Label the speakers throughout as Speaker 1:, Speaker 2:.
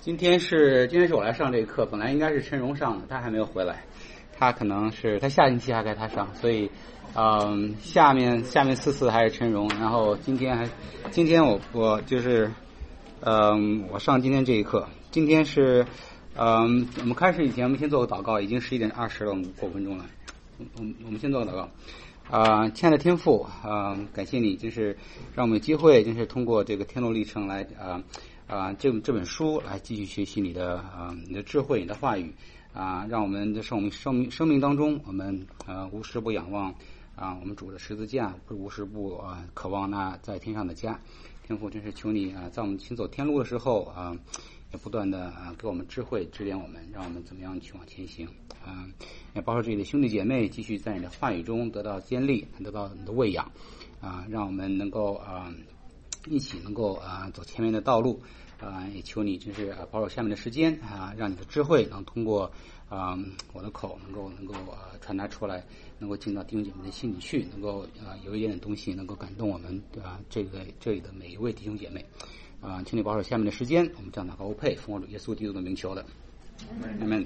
Speaker 1: 今天是我来上这个课，本来应该是陈荣上的，他还没有回来，他可能是他下星期还该他上，所以下面4次还是陈荣，然后今天我就是我上今天这一课，今天是我们开始以前我们先做个祷告，已经11点20了，我们过5分钟了，我们先做个祷告。亲爱的天父，感谢你，就是让我们有机会，就是通过这个天路历程来这本书来继续学习你的智慧，你的话语让我们在生命当中，我们无时不仰望我们主的十字架，无时不渴望那在天上的家。天父，真是求你在我们行走天路的时候也不断的给我们智慧指点我们，让我们怎么样去往前行也包括这里的兄弟姐妹继续在你的话语中得到坚立，得到你的喂养让我们能够一起能够走前面的道路也求你真是保守下面的时间让你的智慧能通过我的口能够传达出来，能够进到弟兄姐妹的心里去，能够有一点东西能够感动我们这里的每一位弟兄姐妹请你保守下面的时间，我们这样祷告配奉我主耶稣基督的名求的Amen。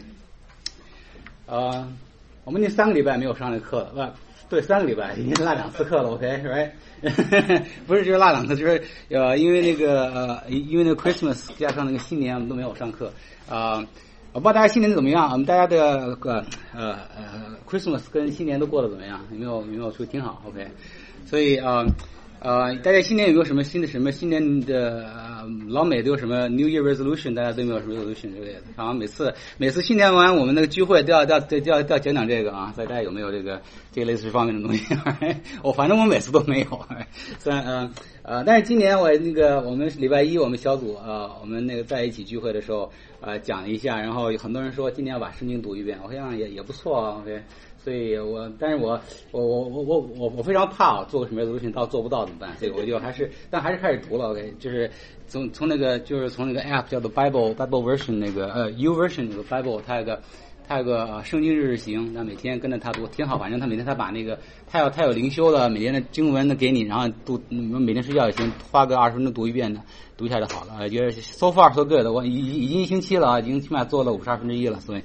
Speaker 1: 我们那3个礼拜没有上这课了，对，3个礼拜已经落2次课了 ，OK， 是吧？不是就是落2次，就是因为那个Christmas 加上那个新年我们都没有上课我不知道大家新年怎么样，我们大家的Christmas 跟新年都过得怎么样？有没有说挺好 ？OK， 所以大家新年有没有什么新年的老美都有什么 New Year Resolution？ 大家都没有什么 resolution 之类的。然后每次新年完，我们那个聚会都要讲这个所以大家有没有这个类似方面的东西？反正我每次都没有。虽然但是今年我们礼拜一我们小组我们那个在一起聚会的时候讲了一下，然后有很多人说今年要把圣经读一遍，我想也不错OK。所以但是我非常怕做个什么 resolution 做不到怎么办？所以我就还是开始读了 OK， 就是从那个 app 叫做 Bible version 那个U version 那个 Bible， 它有个圣经日行，那每天跟着他读挺好，反正他每天他把那个他有灵修的每天的经文的给你，然后每天睡觉也行，花个20分钟读一遍的，读一下就好了。觉得 so far so good， 我已经1星期了已经起码做了52%了，所以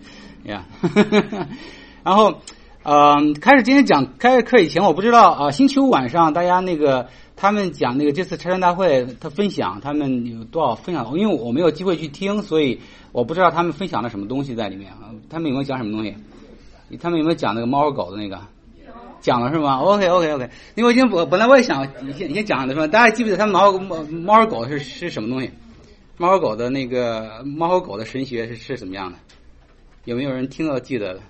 Speaker 1: 然后开始今天开课以前，我不知道星期五晚上大家他们讲这次拆山大会，他分享他们有多少分享，因为我没有机会去听，所以我不知道他们分享了什么东西在里面他们有没有讲什么东西？他们有没有讲那个猫和狗的那个？讲了是吗 ？OK， 因为本来我也想先讲的说，大家记不记得他们猫和狗是什么东西？猫和狗的神学是怎么样的？有没有人听到记得的？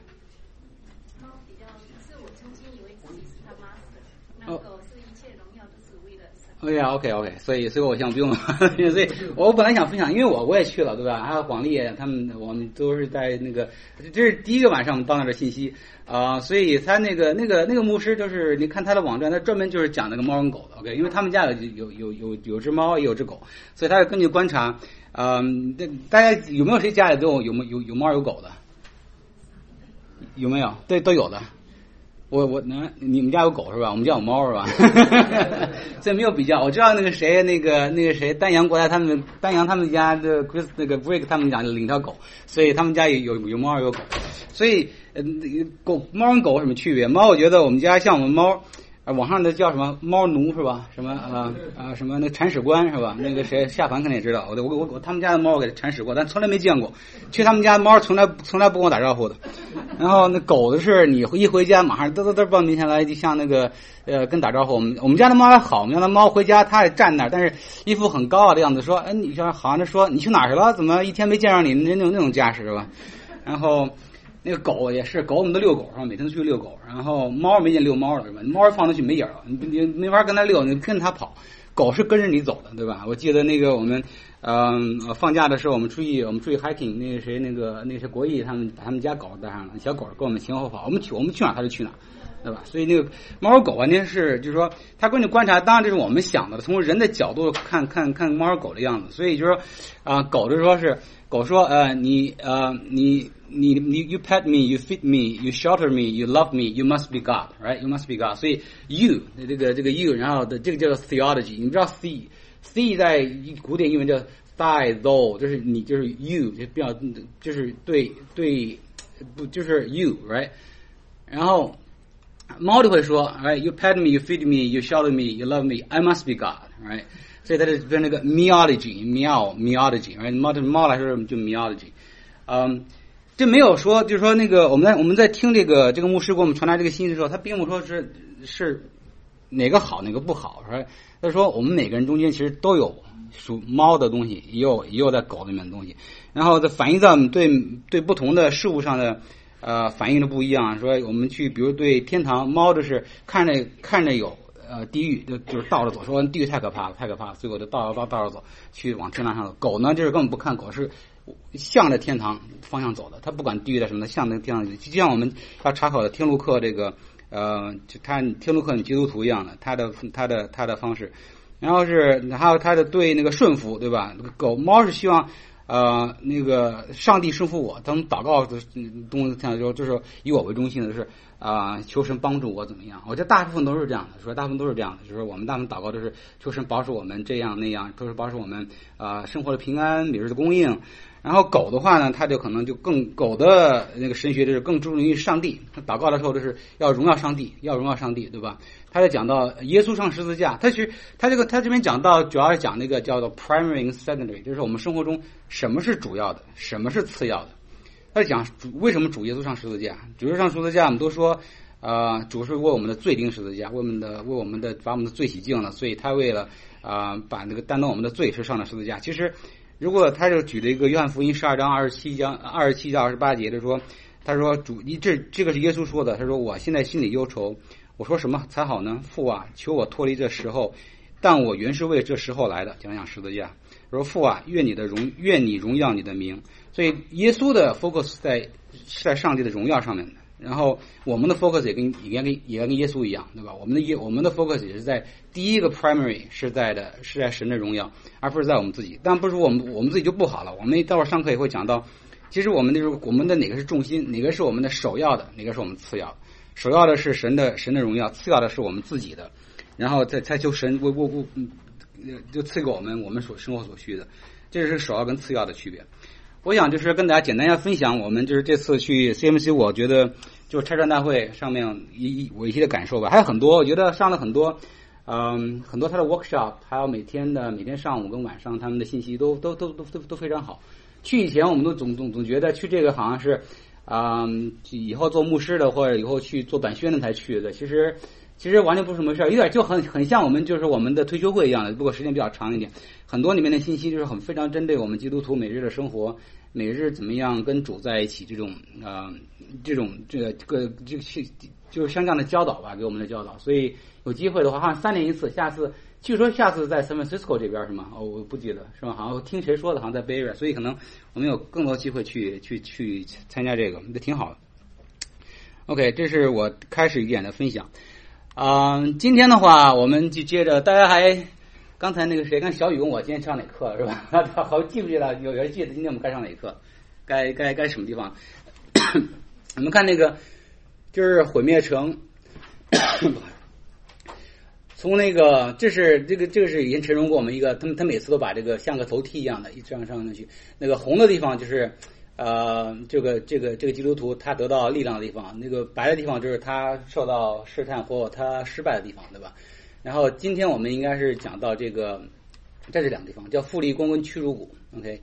Speaker 1: 对呀 ，OK， 所以我想不用了，所以我本来想分享，因为我也去了，对吧？还有黄丽他们，我们都是在这是第一个晚上我们到那的信息所以他那个牧师就是你看他的网站，他专门就是讲那个猫跟狗的 ，OK， 因为他们家有只猫也有只狗，所以他是根据观察，大家有没有谁家里都有猫有狗的？有没有？对，都有的。你们家有狗是吧？我们家有猫是吧？所以没有比较。我知道那个谁丹阳过来，他们家的 Chris 那个 Brick 他们家领条狗，所以他们家有猫有狗。所以猫跟狗有什么区别？猫我觉得我们家像我们猫网上的叫什么猫奴是吧？什么什么那铲屎官是吧？那个谁下凡肯定也知道。我他们家的猫我给铲屎过，但从来没见过。去他们家的猫从来不跟我打招呼的。然后那狗的是你一回家马上嘚蹦面前来，就像那个跟打招呼。我们家的猫还好，我们家的猫回家它也站那儿，但是一副很高傲的样子，说你好像说你去哪儿去了？怎么一天没见着你？那种架势是吧？然后那个狗也是，狗我们都遛狗是吧？每天都去遛狗。然后猫没见遛猫了是吧？猫放出去没影了，你没法跟它遛，你跟它跑。狗是跟着你走的，对吧？我记得我们放假的时候，我们出去 hiking， 那谁国义他们家狗带上了，小狗跟我们前后跑，我们去哪它就去哪，对吧？所以那个猫和狗完全是就是说，它根据观察，当然这是我们想的，从人的角度看猫和狗的样子，所以就是说狗就说是狗说你 you pet me, you feed me, you shelter me, you love me, you must be God, right? You must be God. 所以 you 这个 you， 然后这个叫 theology， 你知道 the 在古典英文叫 die though， 就是你，就是 you， 就比较，就是对，不就是 you，right？ 然后猫就会说 ，right？ You pet me, you feed me, you shelter me, you love me, I must be God，right？ 所以它是跟那个 meology，right？ 猫来说就 meology， 这没有说，就是说那个我们在听这个牧师给我们传达这个信息的时候，他并不说是哪个好哪个不好，是吧？他说我们每个人中间其实都有属猫的东西，也有在狗里面的东西，然后它反映在我们对不同的事物上的反应的不一样。说我们去，比如对天堂，猫就是看着有地狱，就是倒着走，说地狱太可怕了，所以我就倒着走去往天堂上走。狗呢就是根本不看，狗是向着天堂方向走的，它不管地狱的什么的，向着天堂，就像我们要查考的天路客这个就他天路客基督徒一样的，他的方式，然后还有他的对那个顺服，对吧？猫是希望那个上帝顺服我，他们祷告的东西像就是以我为中心的，就是求神帮助我怎么样？我觉得大部分都是这样的，说大部分都是这样的，就是我们大部分祷告都是求神保守我们这样那样，都是保守我们生活的平安、每日的供应。然后狗的话呢，它就可能就狗的那个神学就是更注重于上帝，祷告的时候就是要荣耀上帝，对吧？他在讲到耶稣上十字架，他这边讲到主要是讲那个叫做 primary and secondary， 就是我们生活中什么是主要的，什么是次要的。他在讲为什么主耶稣上十字架，主耶稣上十字架，我们都说主是为我们的罪钉十字架，为我们的把我们的罪洗净了，所以他为了把那个担当我们的罪是上了十字架。其实如果他就举了一个约翰福音12章27到28节的说，他说主这个是耶稣说的，他说我现在心里忧愁，我说什么才好呢？父啊，求我脱离这时候，但我原是为这时候来的。讲十字架，说父啊，愿你荣耀你的名。所以耶稣的 focus 是在上帝的荣耀上面的，然后我们的 focus 也跟耶稣一样，对吧？我们的 focus 也是在第一个 primary 是在神的荣耀，而不是在我们自己。但不是我们自己就不好了。我们待会儿上课也会讲到，其实我们的哪个是重心，哪个是我们的首要的，哪个是我们次要的。首要的是神的荣耀，次要的是我们自己的，然后再求神就赐给我们所生活所需的，这是首要跟次要的区别。我想就是跟大家简单要分享我们就是这次去 CMC， 我觉得就是拆穿大会上面我一些的感受吧，还有很多，我觉得上了很多他的 workshop， 还有每天上午跟晚上他们的信息都非常好。去以前我们都总觉得去这个好像是以后做牧师的或者以后去做版宣的才去的，其实完全不是什么事儿，有点就很像我们就是我们的退休会一样的，不过时间比较长一点。很多里面的信息就是非常针对我们基督徒每日的生活，每日怎么样跟主在一起，就是像这样的教导吧，给我们的教导。所以有机会的话，好像3年一次，据说下次在 San Francisco 这边是吗？我不记得是吗？好像听谁说的，好像在 Bay Area， 所以可能我们有更多机会去参加这个，这挺好的。OK， 这是我开始一点的分享。今天的话，我们就接着，大家刚才那个谁，跟小雨问我今天上哪课是吧？他好记不记得？有人记得今天我们该上哪课？该什么地方？我们看那个就是毁灭城，从那个这是以前陈荣给我们一个，他每次都把这个像个头梯一样的这样上去，那个红的地方就是这个基督徒他得到力量的地方，那个白的地方就是他受到试探或他失败的地方，对吧？然后今天我们应该是讲到这是两个地方，叫富丽宫跟屈辱谷。OK，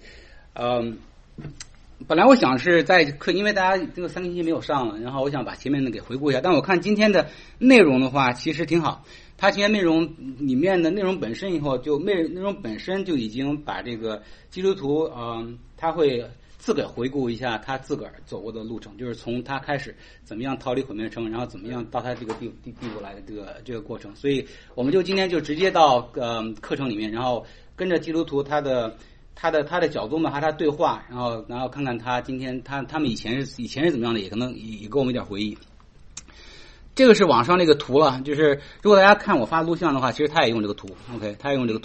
Speaker 1: 本来我想是在课，因为大家这个3个星期没有上了，然后我想把前面的给回顾一下。但我看今天的内容的话，其实挺好。它今天内容里面的内容本身以后，内容本身就已经把这个基督徒，他会自个儿回顾一下他自个儿走过的路程，就是从他开始怎么样逃离毁灭城，然后怎么样到他这个地步来的这个过程。所以我们就今天就直接到课程里面，然后跟着基督徒他的角度嘛，和他对话，然后看看他今天他们以前是怎么样的，也可能也给我们一点回忆。这个是网上那个图了，就是如果大家看我发录像的话，其实他也用这个图 ，OK， 他也用这个图。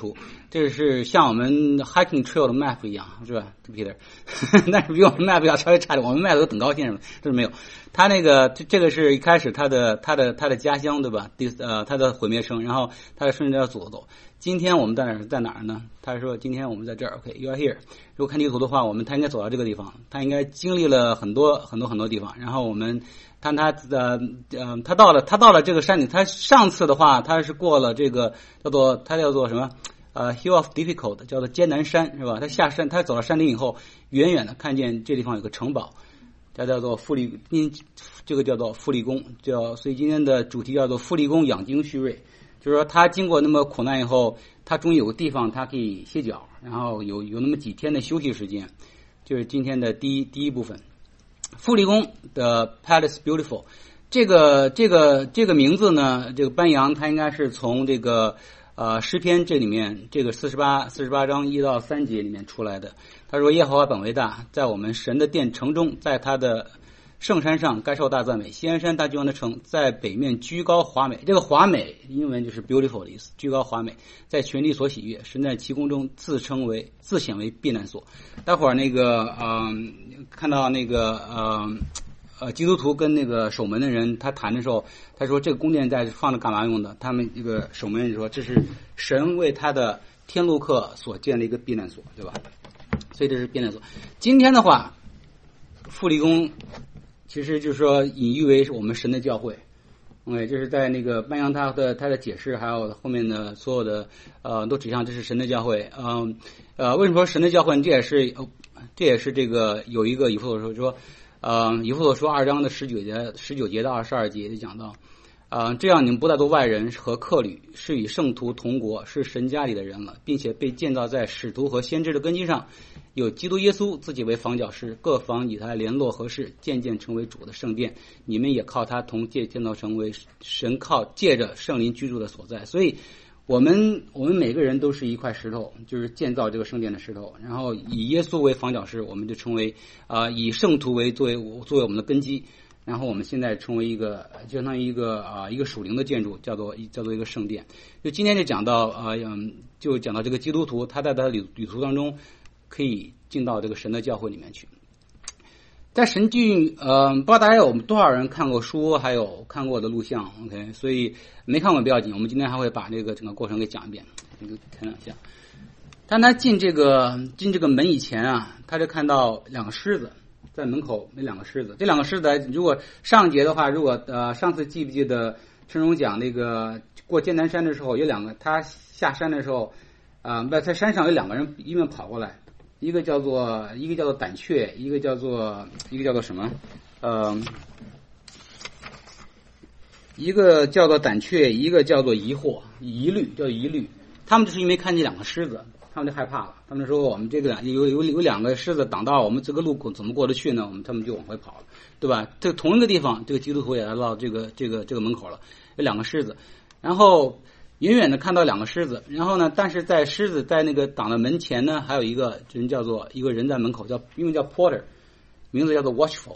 Speaker 1: 这是像我们 hiking trail 的 map 一样，是吧 ，Peter？ 但是比我们 map 要稍微差点，我们 map 有等高线什么，这是没有。他那个这个是一开始他的家乡，对吧？他的毁灭城，然后他就顺着要走。今天我们在哪儿呢？他说今天我们在这儿 ，OK，you are here。如果看地图的话，他应该走到这个地方，他应该经历了很多地方。然后我们他到了这个山顶，他上次的话他是过了这个叫做什么Hill of Difficult， 叫做艰难山，是吧？他下山，他走到山顶以后，远远的看见这地方有个城堡。叫做这个叫做富利宫，所以今天的主题叫做富利宫养精蓄锐，就是说他经过那么苦难以后，他终于有个地方他可以歇脚，然后有那么几天的休息时间，就是今天的第一部分。富利宫的 Palace Beautiful， 这个名字呢，这个班扬他应该是从这个诗篇这里面这个48章1到3节里面出来的。他说耶和华本为大，在我们神的殿城中，在他的圣山上该受大赞美。锡安山大君王的城在北面居高华美，这个华美英文就是 beautiful 的意思，居高华美，在全地所喜悦，神在其宫中自显为避难所。待会儿那个看到那个基督徒跟那个守门的人他谈的时候，他说这个宫殿在放着干嘛用的？他们这个守门人说这是神为他的天路客所建的一个避难所，对吧？所以这是避难所。今天的话，富利宫其实就是说隐喻为是我们神的教会。OK， 就是在那个班扬他的解释，还有后面的所有的都指向这是神的教会。为什么说神的教会？这也是这个有一个以弗所说以弗所书2章的19节到22节就讲到。这样你们不再做外人和客旅，是与圣徒同国，是神家里的人了，并且被建造在使徒和先知的根基上，有基督耶稣自己为房角石，各房与他联络合适，渐渐成为主的圣殿。你们也靠他同建造成为神借着圣灵居住的所在。所以我们每个人都是一块石头，就是建造这个圣殿的石头，然后以耶稣为房角石，我们就成为以圣徒作为我们的根基。然后我们现在成为一个相当于一个属灵的建筑，叫做一个圣殿。就今天就讲到就讲到这个基督徒他在他的旅途当中可以进到这个神的教会里面去。在神剧不知道大家有多少人看过书，还有看过我的录像 ，OK， 所以没看过不要紧，我们今天还会把这个整个过程给讲一遍，看两下。但他进这个门以前啊，他就看到2个狮子。在门口那2个狮子，这2个狮子，如果上节的话，如果上次记不记得陈荣讲那个过艰难山的时候，有2个，他下山的时候，在山上有2个人一面跑过来，一个叫做胆怯，一个叫做什么？一个叫做胆怯，一个叫做疑虑，他们就是因为看见2个狮子。他们就害怕了，他们说我们这个有2个狮子挡道，我们这个路怎么过得去呢？他们就往回跑了，对吧？这同一个地方，这个基督徒也来到这个门口了，有2个狮子，然后远远的看到2个狮子，然后呢，但是在狮子在那个挡的门前呢，还有一个人叫做一个人在门口，英文叫 Porter， 名字叫做 Watchful，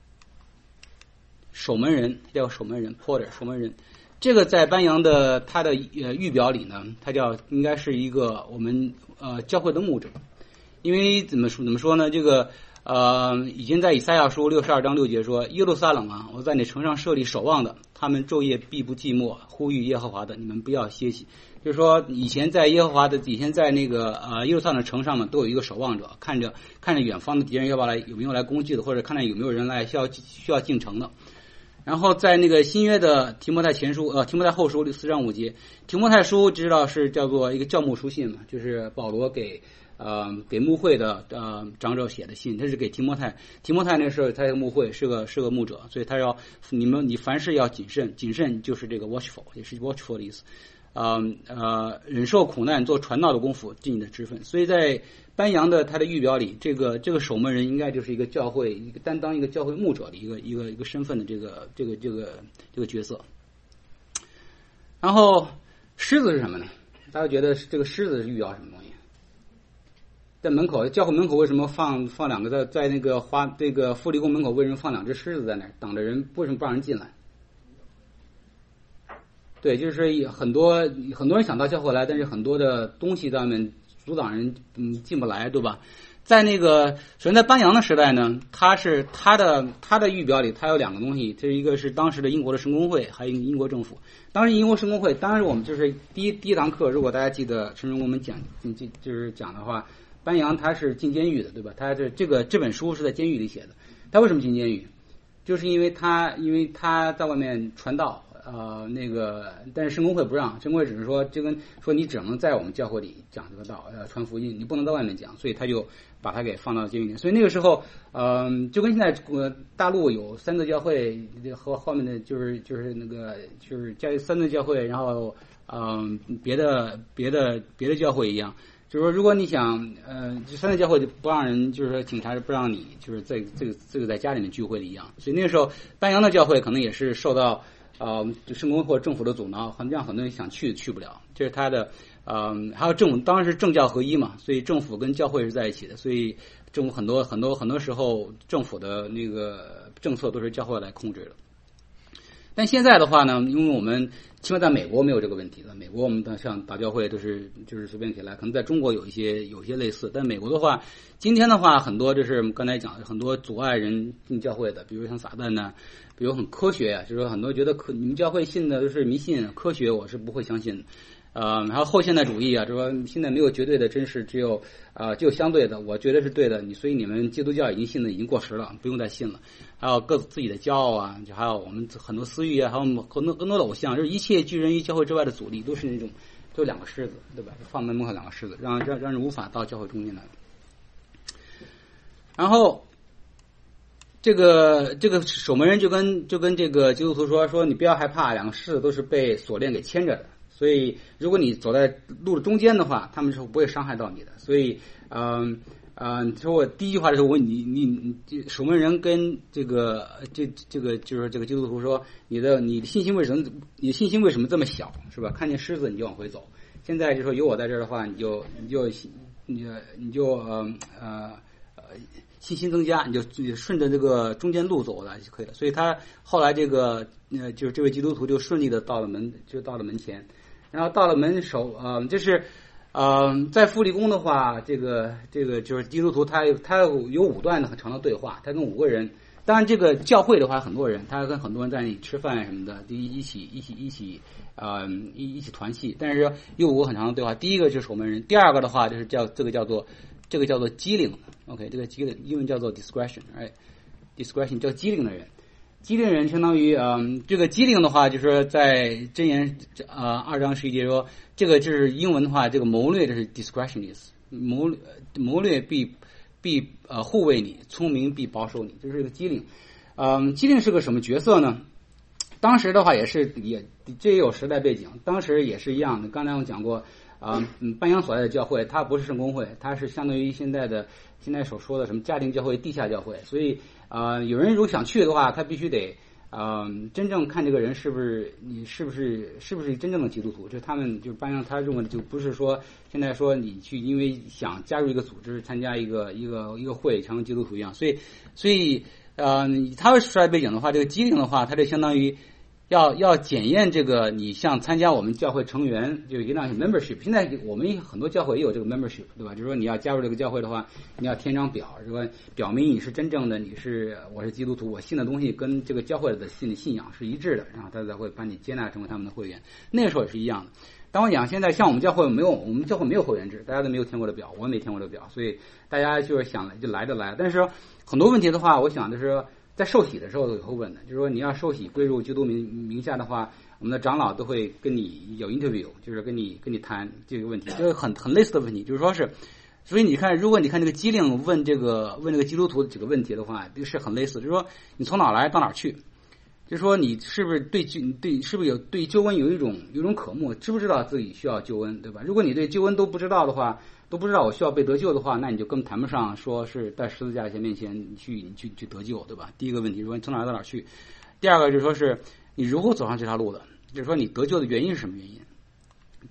Speaker 1: 守门人，叫守门人 Porter 守门人。这个在班扬的他的预表里呢，他应该是一个我们教会的牧者，因为怎么说呢？这个已经在以赛亚书62章6节说：“耶路撒冷啊，我在你城上设立守望的，他们昼夜必不寂寞，呼吁耶和华的，你们不要歇息。”就是说，以前在那个耶路撒冷城上面都有一个守望者，看着远方的敌人有没有来攻击的，或者看看有没有人来需要进城的。然后在那个新约的提摩太后书4章5节，提摩太书知道是叫做一个教牧书信嘛，就是保罗给牧会的长者写的信，他是给提摩太那时候他牧会是个牧者，所以他要你凡事要谨慎就是这个 watchful， 也是 watchful 的意思。忍受苦难做传道的功夫尽你的职分。所以在班扬的他的预表里，这个守门人应该就是一个教会担当一个教会牧者的一个身份的这个角色。然后狮子是什么呢？大家觉得这个狮子是预表什么东西？在门口教会门口为什么放2个在那个这个富利宫门口为什么放2只狮子在那儿挡着人？为什么不让人进来？ 对，就是很多人想到教会来，但是很多的东西上面阻挡人进不来，对吧？在那个首先在班扬的时代呢，他的预表里，他有两个东西，这一个是当时的英国的圣公会，还有英国政府。当时英国圣公会，当时我们就是第一堂课，如果大家记得陈忠跟我们就是讲的话，班扬他是进监狱的，对吧？他这本书是在监狱里写的。他为什么进监狱？就是因为他在外面传道。但是圣公会不让，圣公会只是说，就跟说你只能在我们教会里讲这个道，传福音，你不能在外面讲，所以他就把他给放到监狱里。所以那个时候，就跟现在大陆有三个教会和后面的就是那个就是三个教会，然后别的教会一样，就是说如果你想这三个教会就不让人，就是说警察不让你就是在这个在家里面聚会的一样。所以那个时候班扬的教会可能也是受到圣公或政府的阻挠，让很多人想去不了。这是他的还有当时政教合一嘛，所以政府跟教会是在一起的，所以政府很多时候政府的那个政策都是教会来控制的。但现在的话呢，因为我们起码在美国没有这个问题了，美国我们像打教会都是就是随便起来，可能在中国有一些类似，但美国的话，今天的话很多就是刚才讲的很多阻碍人进教会的，比如像撒旦呢，比如很科学就是说很多觉得你们教会信的都是迷信科学，我是不会相信的。还有后现代主义啊，就是说现在没有绝对的真实，只有相对的，我觉得是对的，所以你们基督教已经信的已经过时了，不用再信了。还有自己的骄傲啊，就还有我们很多私欲啊，还有更多的偶像，就是一切拒人于教会之外的阻力，都是那种就两个狮子，对吧？放门口两个狮子，让人无法到教会中间来。然后这个守门人就跟这个基督徒说你不要害怕，两个狮子都是被锁链给牵着的。所以，如果你走在路的中间的话，他们是不会伤害到你的。所以，说我第一句话的时候，我问你守门人跟这个就是这个基督徒说，你的信心为什么这么小，是吧？看见狮子你就往回走。现在就说有我在这儿的话，你就信心增加，你就顺着这个中间路走了就可以了。所以他后来就是这位基督徒就顺利的到了门前。然后到了门首，在复利宫的话，这个就是基督徒他有5段的很长的对话，他跟5个人，当然这个教会的话很多人，他跟很多人在那里吃饭什么的，一起团契，但是有5个很长的对话。第一个就是守门人，第二个的话就是这个叫做机灵 ，OK， 这个机灵英文叫做 discretion， 叫机灵的人。机灵人相当于这个机灵的话，就是说在箴言2章11节说，这个就是英文的话，这个谋略就是 discretionist， 谋略必护卫你，聪明必保守你，就是这个机灵。机灵是个什么角色呢？当时的话这也有时代背景，当时也是一样的。刚才我讲过，班扬所在的教会，它不是圣公会，它是相当于现在所说的什么家庭教会、地下教会，所以有人如果想去的话，他必须得真正看这个人是不是真正的基督徒。就他们就是班扬他认为的，就不是说现在说你去因为想加入一个组织、参加一个会成为基督徒一样。所以他的时代背景的话，这个机灵的话，他就相当于要检验这个你像参加我们教会成员，就一定要 membership。现在我们很多教会也有这个 membership， 对吧？就是说你要加入这个教会的话，你要填张表，说表明你是真正的，我是基督徒，我信的东西跟这个教会的信仰是一致的，然后他才会把你接纳成为他们的会员。那个时候也是一样的。当我讲现在像我们教会没有会员制，大家都没有填过的表，我也没填过的表，所以大家就是想就来。但是很多问题的话，我想就是在受洗的时候有会问的，就是说你要受洗归入基督名下的话，我们的长老都会跟你有 interview， 就是跟你谈这个问题，就是很类似的问题，就是说是，所以你看，如果你看这个机灵问这个基督徒几个问题的话，这个是很类似，就是说你从哪来到哪去，就是说你是不是是不是对救恩有一种渴慕，知不知道自己需要救恩，对吧？如果你对救恩都不知道的话，都不知道我需要被得救的话，那你就根本谈不上说是在十字架面前你去得救，对吧？第一个问题是说你从哪来到哪去，第二个就是说是你如何走上这条路的，就是说你得救的原因是什么原因。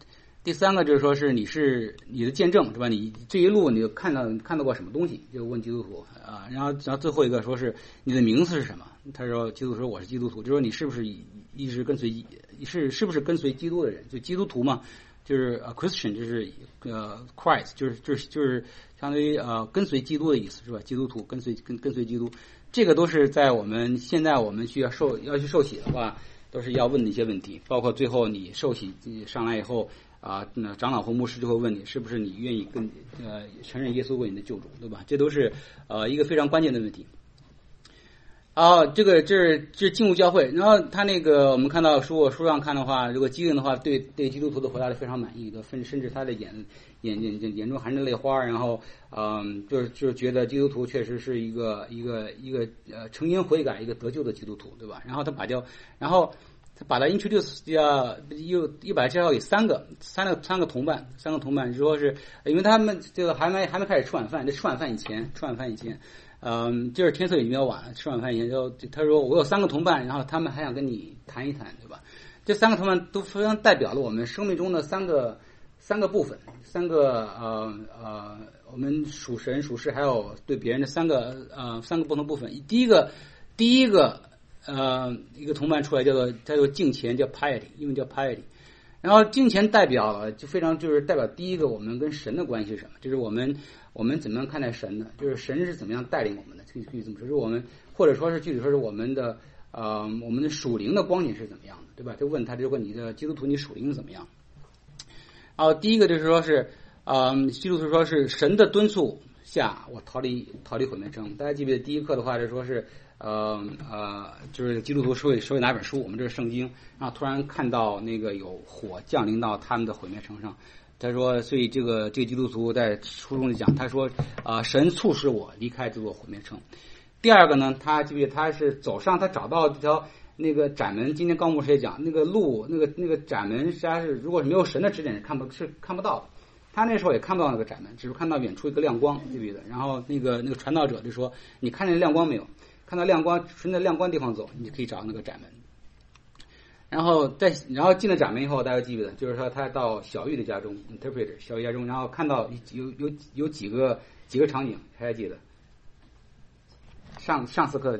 Speaker 1: 第三个就是说是你的见证，是吧？你这一路你看到过什么东西？就问基督徒啊。然后最后一个说是你的名字是什么？他说基督徒说我是基督徒，就说你是不是一直跟随是不是跟随基督的人？就基督徒嘛，就是Christian 就是Christ 就是相当于跟随基督的意思，是吧？基督徒跟随基督，这个都是在我们现在我们要去受洗的话，都是要问的一些问题，包括最后你受洗上来以后那长老和牧师就会问你是不是你愿意承认耶稣为你的救主，对吧？这都是一个非常关键的问题。这是进入教会，然后他那个我们看到书上看的话，如果基恩的话，对基督徒的回答是非常满意的，甚至他的眼中含着泪花，然后就是觉得基督徒确实是一个诚心悔改一个得救的基督徒，对吧？然后他把他 introduce 又把他介绍给三个同伴，说是因为他们这个还没开始吃晚饭，这吃晚饭以前。就是天色已经比较晚了，吃晚饭以前他说我有3个同伴，然后他们还想跟你谈一谈，对吧？这3个同伴都非常代表了我们生命中的三个部分，3个我们属神属世还有对别人的3个不同部分。第一个一个同伴出来叫做敬虔，叫 piety， 英文叫 piety。然后敬虔代表了就是代表第一个我们跟神的关系是什么，就是我们怎么样看待神的，就是神是怎么样带领我们的，可以这么说，是我们或者说是具体说是我们的属灵的光景是怎么样的，对吧？就问你的基督徒你属灵怎么样？第一个就是说是基督徒说是神的敦促下我逃离毁灭城。大家记不记得第一课的话就说是就是基督徒手里拿本书，我们这是圣经，然后突然看到那个有火降临到他们的毁灭城上。他说，所以这个基督徒在书中就讲，他说神促使我离开这座毁灭城。第二个呢，他是走上，他找到这条那个窄门。今天高牧师也讲，那个路那个窄门实际上是如果是没有神的指点是看不到的。他那时候也看不到那个窄门，只是看到远处一个亮光，对不对？然后那个传道者就说，你看见亮光没有？看到亮光，顺着亮光地方走，你可以找到那个窄门。然后进了窄门以后，大家记得，就是说他到小玉的家中 ，interpreter 小玉家中，然后看到有几个场景，还记得？上次课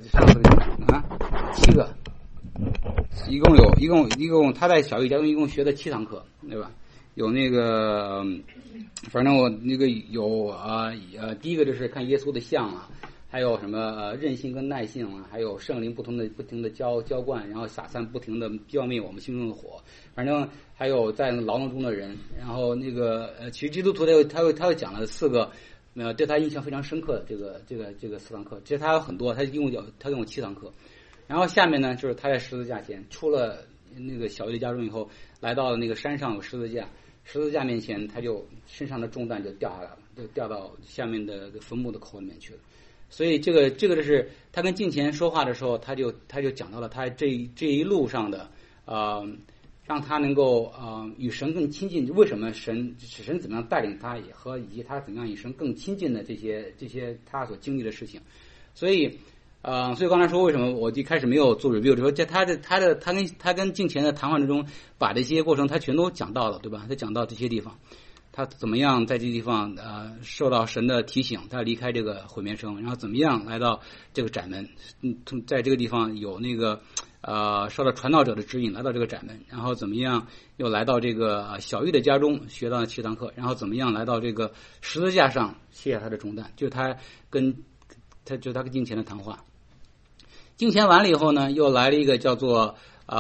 Speaker 1: 7个，一共他在小玉家中一共学的7堂课，对吧？有那个，反正我那个有第一个就是看耶稣的像啊。还有什么韧性跟耐性啊，还有圣灵不停的浇灌，然后洒散不停的浇灭我们心中的火。反正还有在牢笼中的人，然后那个其实基督徒他又讲了4个对他印象非常深刻的这个4堂课。其实他有很多，他一共有7堂课。然后下面呢就是他在十字架前出了那个小玉的家中以后，来到了那个山上有十字架面前，他就身上的重担就掉下来了，就掉到下面的坟墓的口里面去了。所以这个就是他跟敬虔说话的时候，他就讲到了他这一路上的让他能够与神更亲近。为什么神怎么样带领他，以及他怎么样与神更亲近的这些他所经历的事情。所以刚才说为什么我一开始没有做 review， 就说在他跟敬虔的谈话之中，把这些过程他全都讲到了，对吧？他讲到这些地方。他怎么样在这个地方受到神的提醒，他离开这个毁灭城，然后怎么样来到这个窄门，在这个地方有那个受到传道者的指引来到这个窄门，然后怎么样又来到这个小玉的家中学到了7堂课，然后怎么样来到这个十字架上卸下他的重担，就是他跟敬虔的谈话。敬虔完了以后呢，又来了一个叫做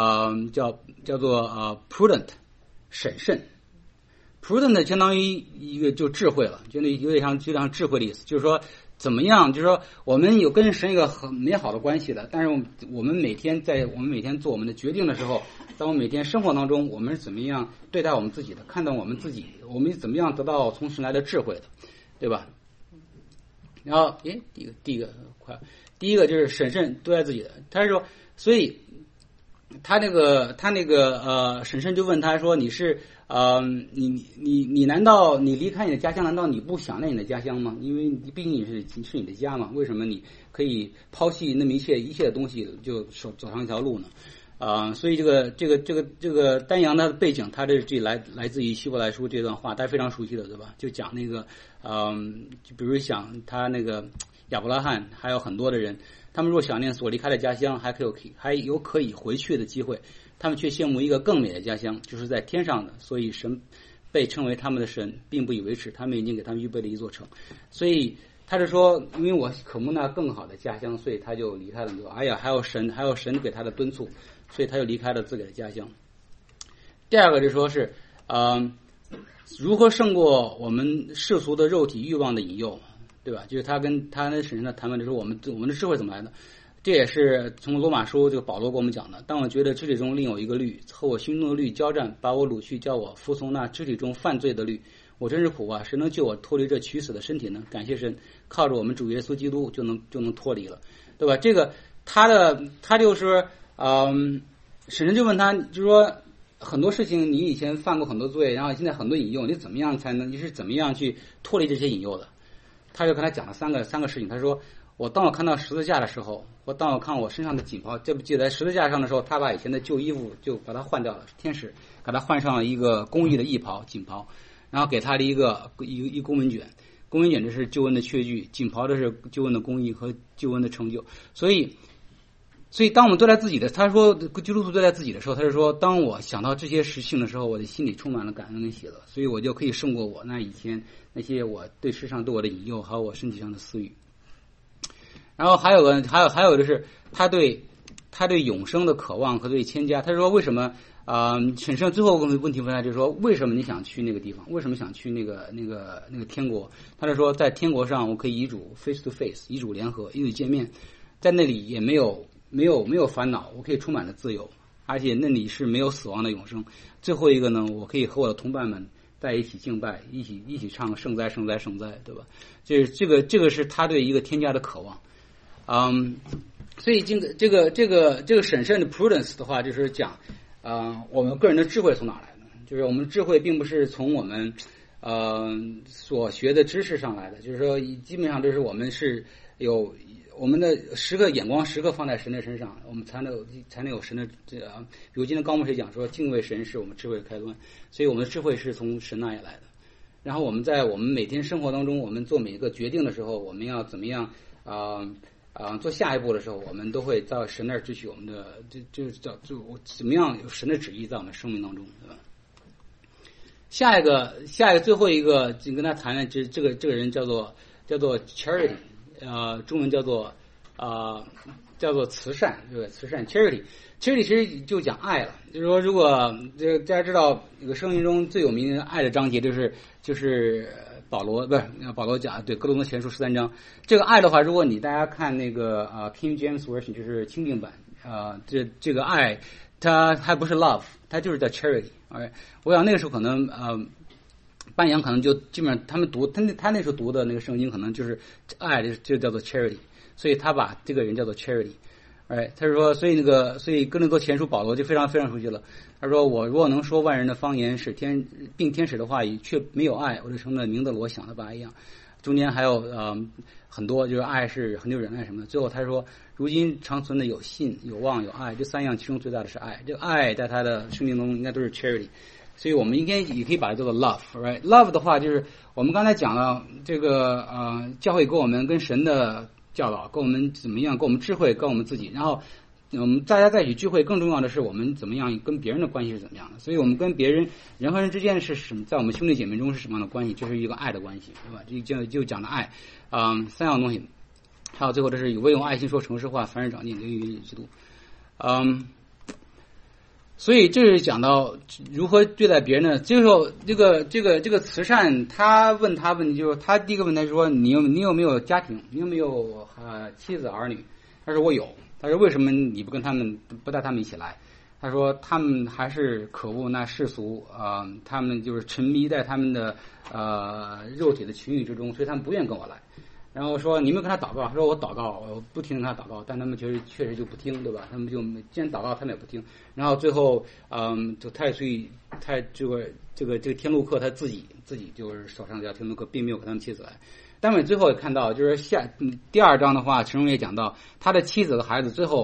Speaker 1: prudent 审慎。prudent 相当于一个就智慧了，就有点像智慧的意思，就是说怎么样，就是说我们有跟神一个很美好的关系的，但是我们每天做我们的决定的时候，在我们每天生活当中，我们是怎么样对待我们自己的，看到我们自己，我们怎么样得到从神来的智慧的，对吧？然后第一个就是审慎对待自己的，他是说，所以他那个审慎就问他说，你是你难道你离开你的家乡，难道你不想念你的家乡吗？因为毕竟是你的家嘛，为什么你可以抛弃那么一切的东西就走上一条路呢？ 所以这个丹阳的背景，它这来自于希伯来书这段话，大家非常熟悉的，对吧？就讲那个就比如想他那个亚伯拉罕，还有很多的人，他们若想念所离开的家乡，还有可以回去的机会，他们却羡慕一个更美的家乡，就是在天上的。所以神被称为他们的神，并不以为耻，他们已经给他们预备了一座城。所以他是说，因为我渴慕那更好的家乡，所以他就离开了。哎呀，还有神给他的敦促，所以他就离开了自己的家乡。第二个就说是如何胜过我们世俗的肉体欲望的引诱，对吧？就是他跟神的谈论的时候，我们的智慧怎么来的？这也是从罗马书这个保罗给我们讲的。当我觉得肢体中另有一个律和我心中的律交战，把我掳去，叫我服从那肢体中犯罪的律，我真是苦啊！谁能救我脱离这取死的身体呢？感谢神，靠着我们主耶稣基督就能脱离了，对吧？这个他就是神就问他，就是说很多事情你以前犯过很多罪，然后现在很多引诱，你是怎么样去脱离这些引诱的？他就跟他讲了三个事情。他说，当我看到十字架的时候，当我看我身上的锦袍，这不记得十字架上的时候，他把以前的旧衣服就把它换掉了，天使给他换上了一个公义的锦袍，然后给他的一公文卷，公文卷这是救恩的确据，锦袍这是救恩的公义和救恩的成就。所以当我们对待自己的，他说基督徒对待自己的时候，他是说，当我想到这些实性的时候，我的心里充满了感恩跟喜乐，所以我就可以胜过我那以前那些我对世上对我的引诱和我身体上的私欲。然后还有就是他对永生的渴望和对千家。他说为什么产生最后一个问题问他，就是说为什么你想去那个地方，为什么想去那个天国？他就说在天国上我可以与主 face to face， 与主联合，与主见面，在那里也没有烦恼，我可以充满了自由，而且那里是没有死亡的永生。最后一个呢，我可以和我的同伴们在一起敬拜，一起唱圣哉圣哉圣哉，对吧？这个是他对一个天家的渴望。所以这个审慎的 prudence 的话，就是讲我们个人的智慧从哪来的？就是我们的智慧并不是从我们所学的知识上来的，就是说基本上都是我们是有我们的眼光时刻放在神的身上，我们才能有神的比如今天高牧师讲说，敬畏神是我们智慧的开端，所以我们的智慧是从神那里来的。然后我们在我们每天生活当中，我们做每一个决定的时候，我们要怎么样做下一步的时候，我们都会到神那儿支取我们的就怎么样有神的旨意在我们生命当中，对吧？下一个最后一个就跟他谈的这个人叫做 charity， 中文叫做慈善，对吧？慈善 charity 其实就讲爱了。就是说，如果大家知道这个圣经中最有名的爱的章节，就是保罗讲对哥林多前书13章。这个爱的话，如果大家看那个King James Version， 就是钦定版，这个爱它还不是 love， 它就是叫 charity。我想那个时候可能班扬可能就基本上他们读他那时候读的那个圣经可能就是爱就叫做 charity， 所以他把这个人叫做 charity。他说，所以哥林多前书保罗就非常非常熟悉了。他说，我如果能说万人的方言，并天使的话语，却没有爱，我就成了明的罗想的吧一样。中间还有很多，就是爱是很有忍耐什么的。最后他说，如今长存的有信、有望、有爱，这三样其中最大的是爱。这个爱在他的生命中应该都是 charity， 所以我们应该也可以把它叫做 love。love 的话，就是我们刚才讲了这个教会给我们跟神的教导，跟我们怎么样，跟我们智慧，跟我们自己，然后我们大家在一起聚会，更重要的是我们怎么样跟别人的关系是怎么样的。所以我们跟别人人和人之间是什么，在我们兄弟姐妹中是什么样的关系，这是一个爱的关系，对吧？就讲的爱三样东西。还有最后这是有为用爱心说诚实话，凡事长进，灵于基督。所以这是讲到如何对待别人的。这时候这个慈善，他问他问题，就是他第一个问题是说，你有没有家庭，你有没有妻子儿女？他说我有。他说为什么你不带他们一起来？他说他们还是可恶那世俗他们就是沉迷在他们的肉体的情欲之中，所以他们不愿意跟我来。然后说你们跟他祷告，他说我祷告，我不停跟他祷告，但他们确实就不听，对吧？他们就既然祷告，他们也不听。然后最后就这个天路客他自己就是手上叫天路客，并没有跟他们妻子来。但我们最后也看到，就是第二章的话，陈荣也讲到他的妻子和孩子最后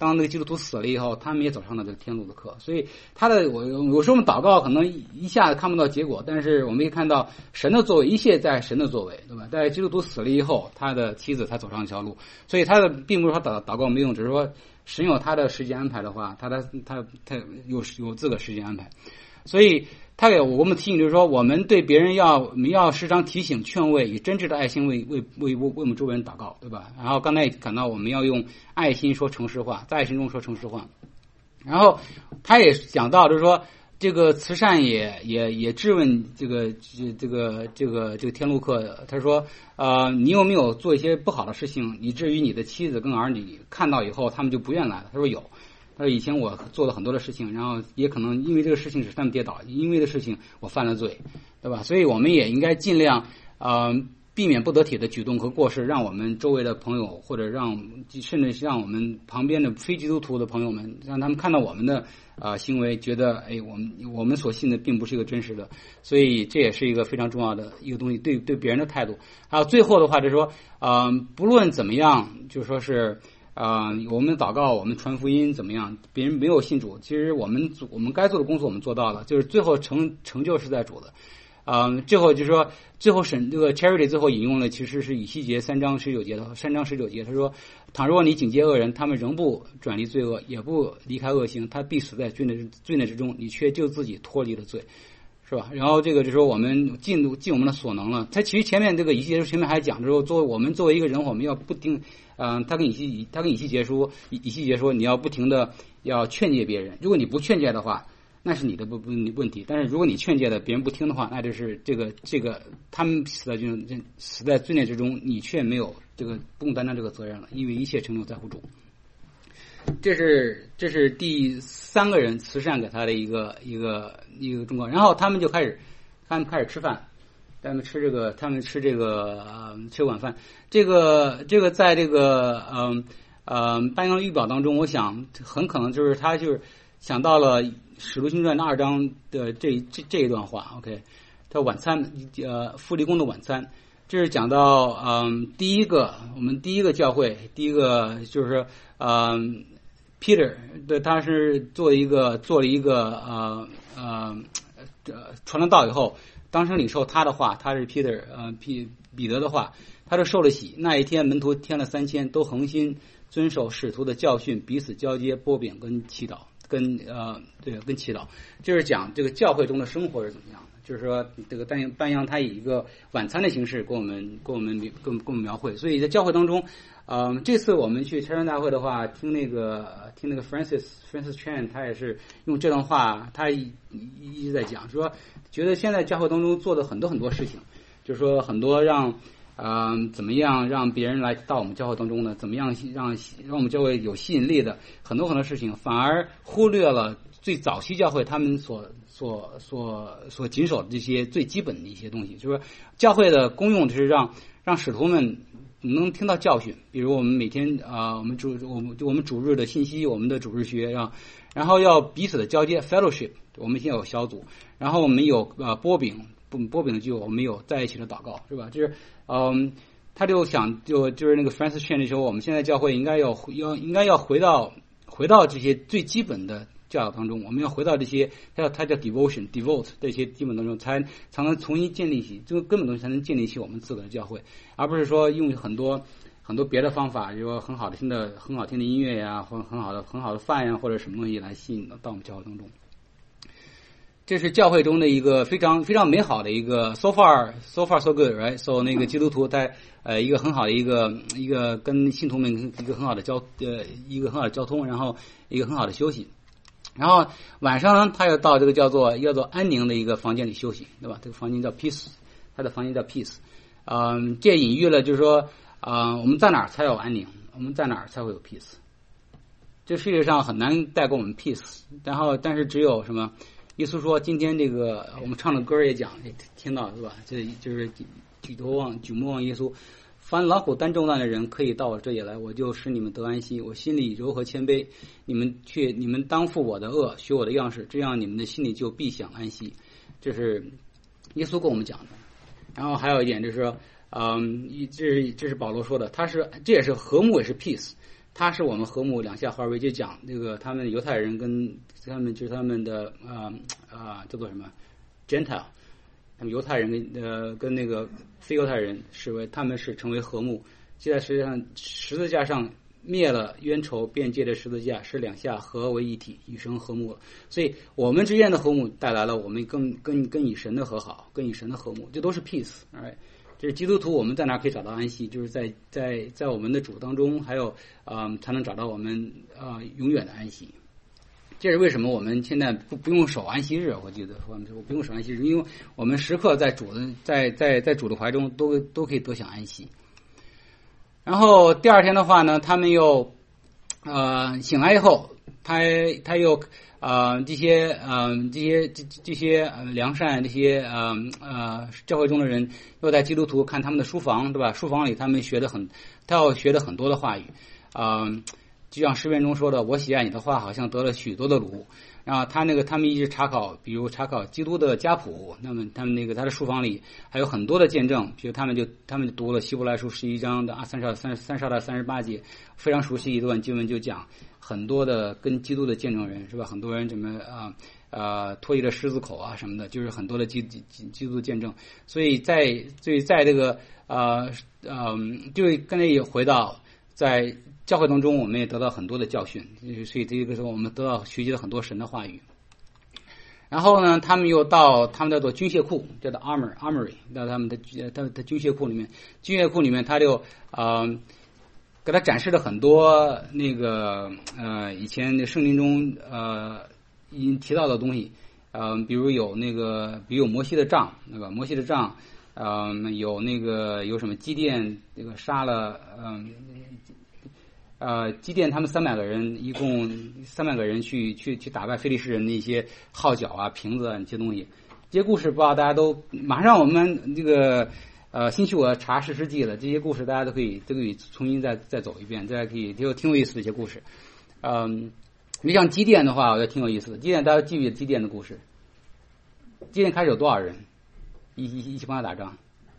Speaker 1: 当那个基督徒死了以后，他们也走上了这个天路的课。所以有时候我们祷告可能一下子看不到结果，但是我们可以看到神的作为，一切在神的作为，对吧？在基督徒死了以后，他的妻子才走上这条路。所以他的并不是说祷告没用，只是说神有他的时间安排的话，他有自个时间安排。所以他给我们提醒，就是说我们对别人我们要时常提醒劝慰，以真挚的爱心为我们周围人祷告，对吧？然后刚才也讲到我们要用爱心说诚实话，在爱心中说诚实话。然后他也讲到就是说这个慈善也质问这个天路客，他说你有没有做一些不好的事情，以至于你的妻子跟儿女看到以后他们就不愿来了？他说有。他说以前我做了很多的事情，然后也可能因为这个事情使他们跌倒，因为这个事情我犯了罪，对吧？所以我们也应该尽量避免不得体的举动和过失，让我们周围的朋友或者甚至是让我们旁边的非基督徒的朋友们，让他们看到我们的行为，觉得我们所信的并不是一个真实的。所以这也是一个非常重要的一个东西，对别人的态度。还有最后的话就是说不论怎么样，就说是我们祷告，我们传福音怎么样？别人没有信主，其实我们该做的工作我们做到了，就是最后成就是在主的。最后就是说，最后这个 Charity 最后引用了其实是以西结3章19节，他说：倘若你警戒恶人，他们仍不转离罪恶，也不离开恶行，他必死在罪孽之中，你却救自己脱离了罪。是吧？然后这个就是说我们尽我们的所能了。他其实前面这个以西结书前面还讲，就是说我们作为一个人，我们要不停，他跟以西结说，你要不停的要劝诫别人。如果你不劝诫的话，那是你的问题。但是如果你劝诫的别人不听的话，那就是这个他们死在罪孽之中，你却没有不用担当这个责任了，因为一切成就在乎主。这是第3个人慈善给他的一个忠告。然后他们开始吃饭，他们吃晚饭。这个在这个颁奖预表当中，我想很可能就是他就是想到了《使徒行传》2章的这一段话。OK， 他晚餐富利宫的晚餐，这是讲到我们第一个教会，第一个就是Peter， 对，他是做了一个传了道以后，当成领受他的话，他是 Peter 彼得的话，他就受了洗。那一天门徒添了3000，都恒心遵守使徒的教训，彼此交接擘饼跟祈祷，跟祈祷，就是讲这个教会中的生活是怎么样的。就是说，这个半央他以一个晚餐的形式给我们描绘。所以在教会当中，这次我们去拆山大会的话，听那个 Francis Chan， 他也是用这段话，他一直在讲，说觉得现在教会当中做的很多事情，就是说很多怎么样让别人来到我们教会当中呢？怎么样让我们教会有吸引力的很多事情，反而忽略了最早期教会他们所谨守的这些最基本的一些东西。就是说教会的功用就是让使徒们能听到教训，比如我们每天我们主日的信息，我们的主日学，然后要彼此的交接 fellowship， 我们现在有小组，然后我们有擘饼的就我们有在一起的祷告，是吧？就是他就想就是那个 Francis Chan 的时候，我们现在教会应该要回到这些最基本的教导当中，我们要回到这些他叫 devote 这些基本当中，才能重新建立起这个根本东西，才能建立起我们自个的教会，而不是说用很多别的方法，比如说很好听的音乐呀，或者很好的饭呀，或者什么东西来吸引到我们教会当中。这是教会中的一个非常非常美好的一个 so far so good right so 那个基督徒在一个很好的一个跟信徒们一个很好的交通，然后一个很好的休息。然后晚上呢，他要到这个叫做安宁的一个房间里休息，对吧？这个房间叫 peace， 他的房间叫 peace。这隐喻了就是说我们在哪儿才有安宁，我们在哪儿才会有 peace。这世界上很难带给我们 peace， 但是只有什么？耶稣说：“今天这个我们唱的歌也讲，也听到是吧？这就是举目望耶稣。凡劳苦担重担的人，可以到我这里来，我就使你们得安息。我心里柔和谦卑，你们当负我的恶，学我的样式，这样你们的心里就必享安息。”这是耶稣跟我们讲的。然后还有一点就是说，这是保罗说的，这也是和睦，也是 peace。 他是我们和睦两下化为，就讲这个他们犹太人跟他们就是他们的叫做什么 Gentile， 他们犹太人跟那个非犹太人视为他们是成为和睦，就在实际上十字架上灭了冤仇，便借着十字架使两下合为一体，与神和睦了。所以我们之间的和睦带来了我们跟与神的和好，跟与神的和睦，这都是 peace。这是基督徒我们在哪可以找到安息，就是在我们的主当中，还有才能找到我们永远的安息。这是为什么我们现在不用守安息日？我记得我不用守安息日，因为我们时刻在主的在主的怀中都可以得享安息。然后第二天的话呢，他们又醒来以后，他又这些良善这些教会中的人又在基督徒看他们的书房，对吧？书房里他要学的很多的话语，就像诗篇中说的，我喜爱你的话，好像得了许多的掳。然后他们一直查考，比如查考基督的家谱，他们他的书房里还有很多的见证，比如他们就读了希伯来书11章的32到38节，非常熟悉一段经文，就讲很多的跟基督的见证人，是吧？很多人怎么脱离了狮子口啊什么的，就是很多的基督的见证。所以在这个就刚才也回到在教会当中，我们也得到很多的教训，所以这个时候我们学习了很多神的话语。然后呢，他们又到他们叫做军械库，叫做 armory， 到他们的军械库里面。军械库里面，他就给他展示了很多那个以前圣经中已经提到的东西，比如有摩西的杖，对吧？摩西的杖，有什么基甸这个杀了基甸他们300个人，一共300个人去打败非利士人的一些号角啊、瓶子啊这些东西。这些故事不知道大家都马上我们这个兴趣我查士师记了，这些故事大家都可以重新再走一遍，大家可以挺有意思的一些故事。你像基甸的话，我觉得挺有意思的。基甸大家记不记得基甸的故事？基甸开始有多少人一起帮他打仗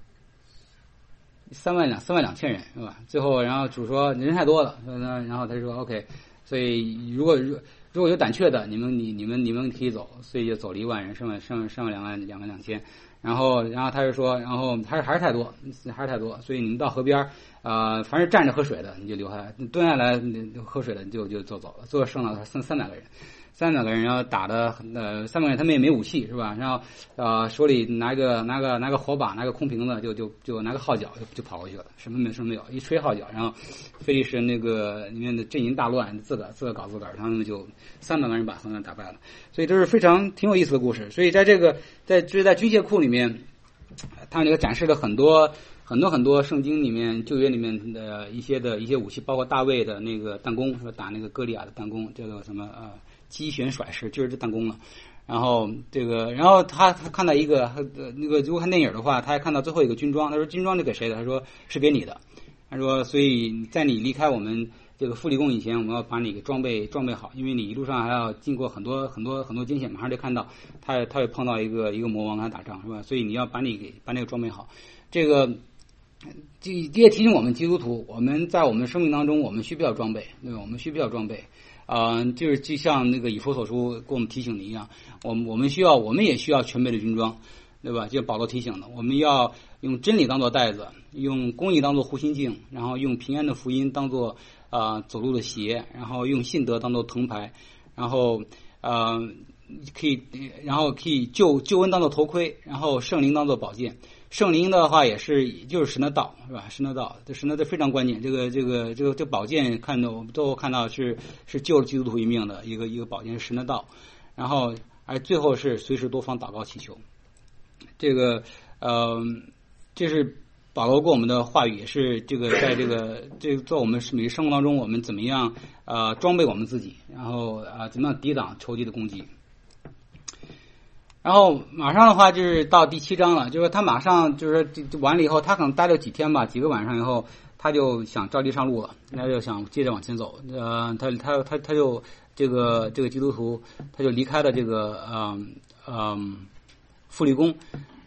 Speaker 1: ？3万2千人是吧？最后，然后主说人太多了，然后他说 OK， 所以如果有胆怯的，你们可以走，所以就走了1万人，剩2万2千。然后他就说，然后还是太多，所以你们到河边凡是站着喝水的你就留下来，蹲下来喝水的你就走了，最后剩了300个人。300个人，然后打的300个人他们也没武器是吧？然后手里拿个火把，拿个空瓶子，就拿个号角就跑过去了，什么没有，一吹号角，然后非利士那个里面的阵营大乱，自个搞自个儿，他们就300个人把他们打败了。所以这是挺有意思的故事。所以在军械库里面，他们这个展示了很多圣经里面旧约里面的一些武器，包括大卫的那个弹弓，说打那个歌利亚的弹弓，叫做什么击旋甩石，就是这弹弓了。然后他看到一个如果看电影的话，他还看到最后一个军装，他说军装是给谁的？他说是给你的。他说所以在你离开我们这个富利宫以前，我们要把你给装备好，因为你一路上还要经过很多艰险，马上就看到他会碰到一个魔王跟他打仗是吧？所以你要把那个装备好。这也提醒我们基督徒，我们在我们生命当中，我们需要装备，对吧？我们需要装备。就像那个以弗所书给我们提醒的一样，我们也需要全备的军装，对吧？就保罗提醒的，我们要用真理当做带子，用公义当做护心镜，然后用平安的福音当做走路的鞋，然后用信德当做藤牌，然后可以救恩当做头盔，然后圣灵当做宝剑。圣灵的话就是神的道，是吧？神的道，这神的这非常关键。这个宝剑我们最后看到是救了基督徒一命的一个宝剑，是神的道。然后最后是随时多方祷告祈求。这是保罗给我们的话语，也是在在我们每日生活当中，我们怎么样装备我们自己，然后怎么样抵挡仇敌的攻击。然后马上的话就是到第7章了，就是他马上就是完了以后，他可能待了几天吧，几个晚上以后，他就想着急上路了，他就想接着往前走。他就这个基督徒，他就离开了这个富利宫，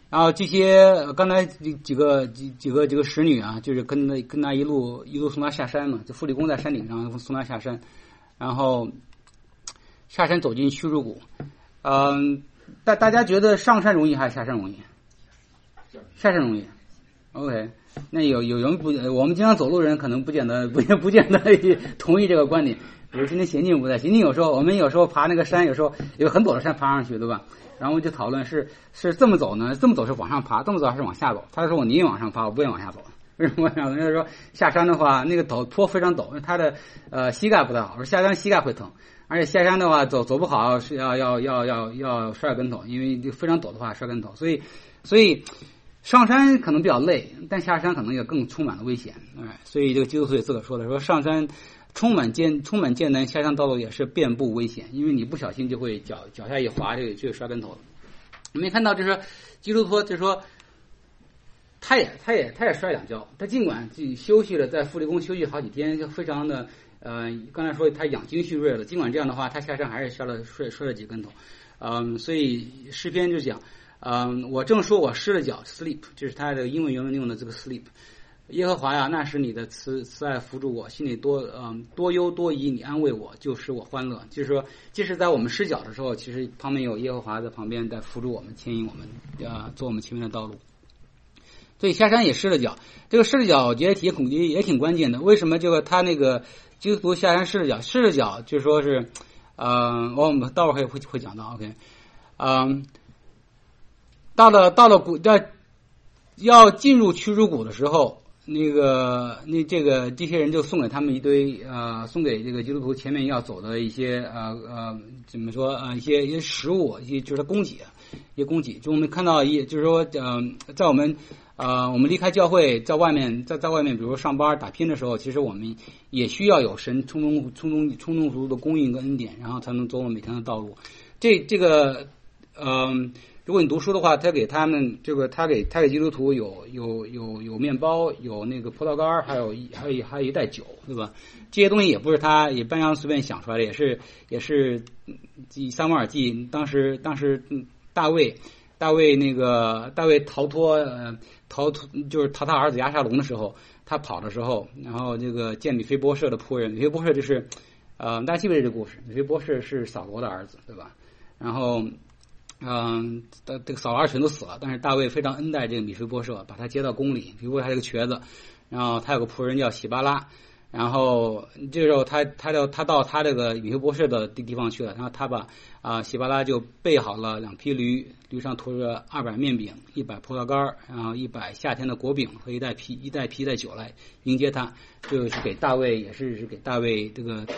Speaker 1: 然后这些刚才几个使女啊，就是跟他一路送他下山嘛，就傅立公在山顶上送他下山，然后下山走进屈辱谷。大家觉得上山容易还是下山容易？下山容易。OK， 那有人不，我们经常走路人可能不见得同意这个观点。比如今天贤静不在，贤静我们有时候爬那个山，有时候有很陡的山爬上去，对吧？然后我们就讨论是这么走呢？这么走是往上爬，这么走还是往下走？他说我宁愿往上爬，我不愿意往下走。为什么？人家说下山的话，那个坡非常陡，他的膝盖不太好，说下山膝盖会疼，而且下山的话走不好是要摔跟头，因为非常陡的话摔跟头，所以上山可能比较累，但下山可能也更充满了危险。所以这个基督徒也自个说了，说上山充满艰难，下山道路也是遍布危险，因为你不小心就会脚下一滑就摔跟头了。我们看到就是基督徒就是说他也摔两跤，他尽管休息了，在傅立公休息好几天，就非常的刚才说他养精蓄锐了，尽管这样的话，他下山还是摔了几跟头。所以诗篇就讲我正说我失了脚 sleep， 就是他的英文原文用的这个 sleep。耶和华呀，那时你的慈爱扶助我，心里多忧多疑，你安慰我，就使我欢乐。就是说，即使在我们失脚的时候，其实旁边有耶和华在旁边在扶助我们，牵引我们做我们前面的道路。所以下山也失了脚，这个失了脚我觉得也挺关键的。为什么这个他那个基督徒下山失了脚，就说是我们待会儿会讲到 OK。到了要进入屈辱谷的时候，这些人就送给他们一堆送给这个基督徒前面要走的一些怎么说一些食物，一些就是供给，一些供给。就我们看到就是说在我们离开教会，在外面比如说上班打拼的时候，其实我们也需要有神充足的供应跟恩典，然后才能走我们每天的道路。这个如果你读书的话，他给他们他给基督徒有面包，有那个葡萄干，还有一袋酒，对吧？这些东西也不是他也半阳随便想出来的，也是撒母耳记当时大卫逃脱就是逃他儿子押沙龙的时候，他跑的时候，然后这个见米非波设的仆人，米非波设就是大家记不记得这个故事？米非波设是扫罗的儿子，对吧？然后这个扫罗儿全都死了，但是大卫非常恩待这个米非波设，把他接到宫里。米非波设还有个瘸子，然后他有个仆人叫洗巴拉，然后这个时候他到他这个米非波设的地方去了，然后他把洗巴拉就备好了2匹驴，驴上驮着200面饼、100葡萄干，然后100夏天的果饼和一袋酒来迎接他。这个是给大卫，也是给大卫这个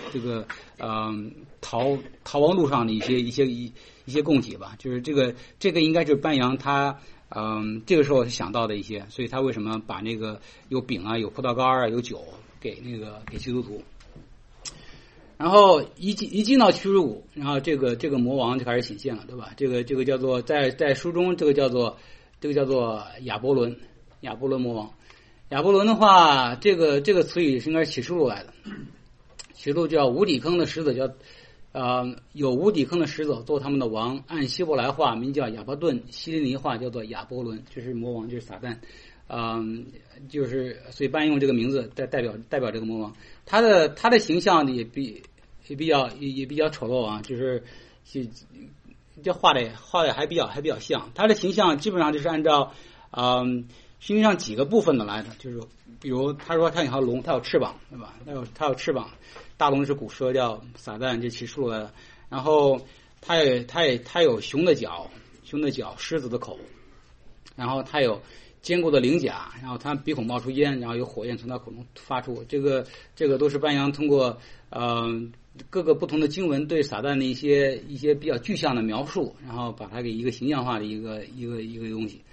Speaker 1: 逃亡路上的一些供给吧。就是这个应该是班扬他这个时候想到的一些，所以他为什么把那个有饼啊、有葡萄干啊、有酒给基督徒。然后一进到屈辱谷，然后这个魔王就开始显现了，对吧？这个叫做在书中这个叫做亚伯伦魔王。亚伯伦的话，这个词语是应该是启示录来的，启示录叫无底坑的使者，叫有无底坑的使者做他们的王，按希伯来话名叫亚巴顿，希利尼话叫做亚伯伦，就是魔王，就是撒旦。就是所以搬用这个名字代表这个魔王，他的形象也比较丑陋啊，就是这画的还比较像，他的形象基本上就是按照实际上几个部分的来的，就是比如他说他有条龙，他有翅膀，对吧？他有翅膀，大龙是古蛇叫撒旦，这启示录来的。然后他有熊的脚，狮子的口，然后他有坚固的鳞甲，然后他鼻孔冒出烟，然后有火焰从他口中发出。这个都是班扬通过各个不同的经文对撒旦的一些比较具象的描述，然后把它给一个形象化的一个东西。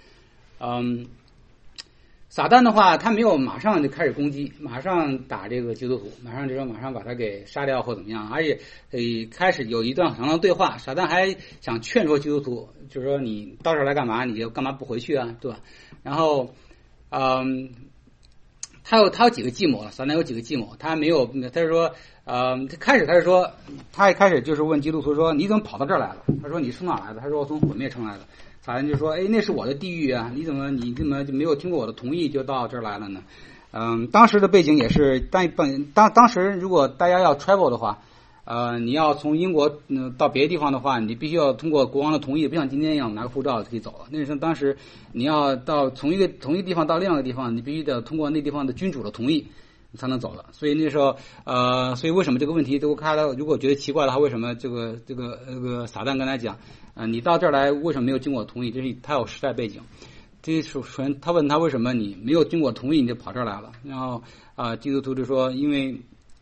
Speaker 1: 撒旦的话，他没有马上就开始攻击，马上打这个基督徒，马上把他给杀掉或怎么样，而且开始有一段很长的对话。撒旦还想劝说基督徒，就是说你到这儿来干嘛？你就干嘛不回去啊，对吧？然后他有几个计谋了，撒旦有几个计谋，他没有，他是说，开始他是说，他一开始就是问基督徒说，你怎么跑到这儿来了？他说你从哪来的？他说我从毁灭城来的。撒旦就说，哎，那是我的地狱啊，你怎么就没有经过我的同意就到这儿来了呢？当时的背景也是，当时如果大家要 travel 的话，你要从英国到别的地方的话，你必须要通过国王的同意，不像今天一样拿个护照就可以走了。那是当时你要到从一个地方到另外一个地方，你必须得通过那地方的君主的同意，你才能走了。所以那时候所以为什么这个问题都看到，如果觉得奇怪的话，为什么这个撒旦跟他讲，你到这儿来为什么没有经过我同意？这是他有时代背景。这首先他问他为什么你没有经过同意你就跑这儿来了？然后基督徒就说因为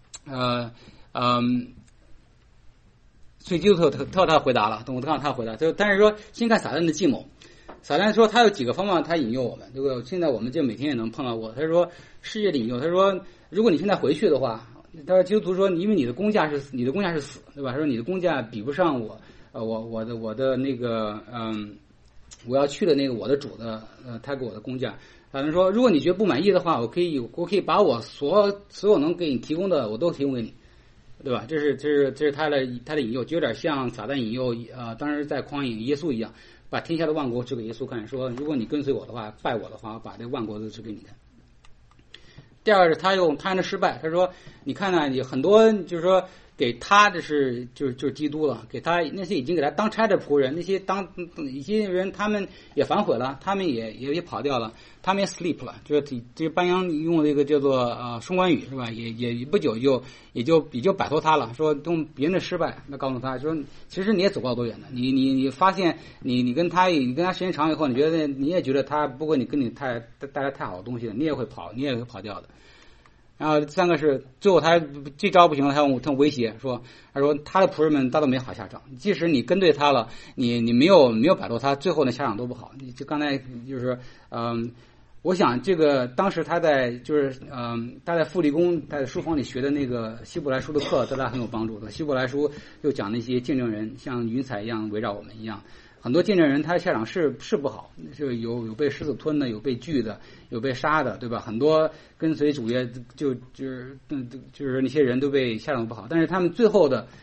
Speaker 1: 所以基督徒他回答了，我看他回答，但是说先看撒旦的计谋。撒旦说他有几个方法他引诱我们，这个现在我们就每天也能碰到过。他说世界的引诱，他说如果你现在回去的话，他说基督徒说因为你的工价是死，对吧？他说你的工价比不上我的那个我要去的那个我的主的他给我的工价。反正说如果你觉得不满意的话，我可以把我所有能给你提供的我都提供给你，对吧？这是他的引诱，就有点像撒旦引诱当时在旷野耶稣一样，把天下的万国指给耶稣看，说如果你跟随我的话，拜我的话，我把这万国都指给你看。第二是他用贪的失败，他说你看呢，有很多就是说给他的就是基督了，给他那些已经给他当差的仆人，那些一些人他们也反悔了，他们也跑掉了，他们也 sleep 了，就是班扬用的一个叫做双关语是吧？也不久也就摆脱他了，说用别人的失败来告诉他说，其实你也走不到多远的，你发现你跟他时间长以后，你也觉得他不过你跟你带来太好的东西了，你也会跑掉的。然后三个是最后他这招不行了，他威胁说，他说他的仆人们大都没好下场，即使你跟对他了，你没有摆脱他，最后的下场都不好。就刚才就是我想这个当时他在他在富理工在书房里学的那个希伯来书的课对他很有帮助的。希伯来书又讲那些见证人像云彩一样围绕我们一样，很多见证人他的下场是不好，就有被狮子吞的，有被锯的，有被杀的，对吧？很多跟随主耶就是那些人都被下场不好，但是他们最后的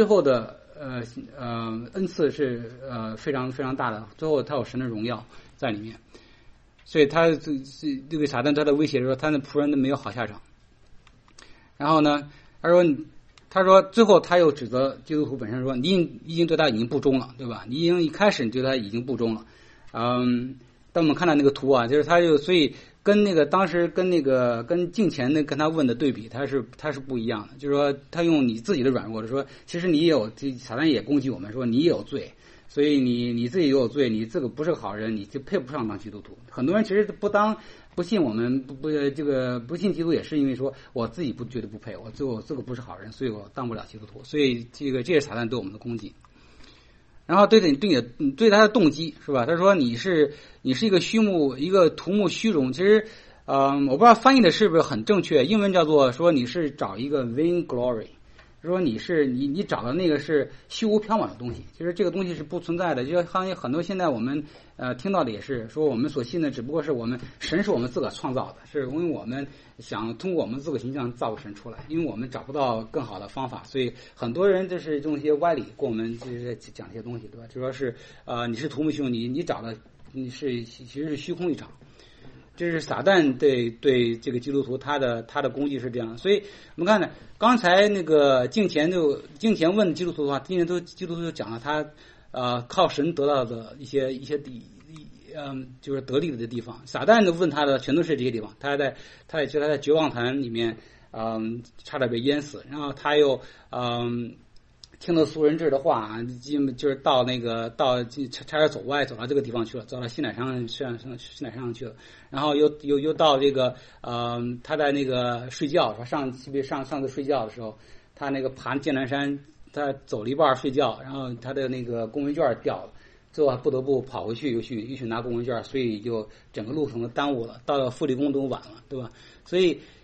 Speaker 1: 恩赐是非常非常大的，最后他有神的荣耀在里面。所以他这个撒旦他的威胁说他的仆人都没有好下场。然后呢，他说最后他又指责基督徒本身说你已经对他已经不忠了，对吧？你已经一开始你对他已经不忠了。当我们看到那个图啊，就是所以跟那个当时跟敬前的跟他问的对比，他是不一样的。就是说他用你自己的软弱说，其实你也有，撒旦也攻击我们说你也有罪，所以你自己也有罪，你这个不是个好人，你就配不上当基督徒。很多人其实不信我们不信基督，也是因为说我自己觉得不配，我这个不是好人，所以我当不了基督徒。所以这是撒旦对我们的攻击。然后对他的动机是吧？他说你是一个一个图谋虚荣。其实我不知道翻译的是不是很正确，英文叫做说你是找一个 vain glory， 说你找的那个是虚无缥缈的东西，其实这个东西是不存在的。就好像很多现在我们听到的也是说我们所信的只不过是神是我们自个创造的，是因为我们想通过我们自个形象造个神出来，因为我们找不到更好的方法，所以很多人就是用一些歪理跟我们就是讲这些东西，对吧？就说是你是图谋虚荣，你找的其实是虚空一场。这是撒旦对这个基督徒他的攻击是这样。所以我们看呢，刚才那个敬前问基督徒的话，基督徒就讲了他靠神得到的一些就是得力的地方。撒旦就问他的全都是这些地方，他在绝望潭里面差点被淹死，然后他又听了俗人质的话，就是差点走歪，走到这个地方去了，走到西乃山上去了。然后又到这个他在那个睡觉，上次睡觉的时候，他那个爬剑南山，他走了一半睡觉，然后他的那个公文卷掉了，最后不得不跑回去又去拿公文卷，所以就整个路程都耽误了，到了富理工都晚了，对吧？所以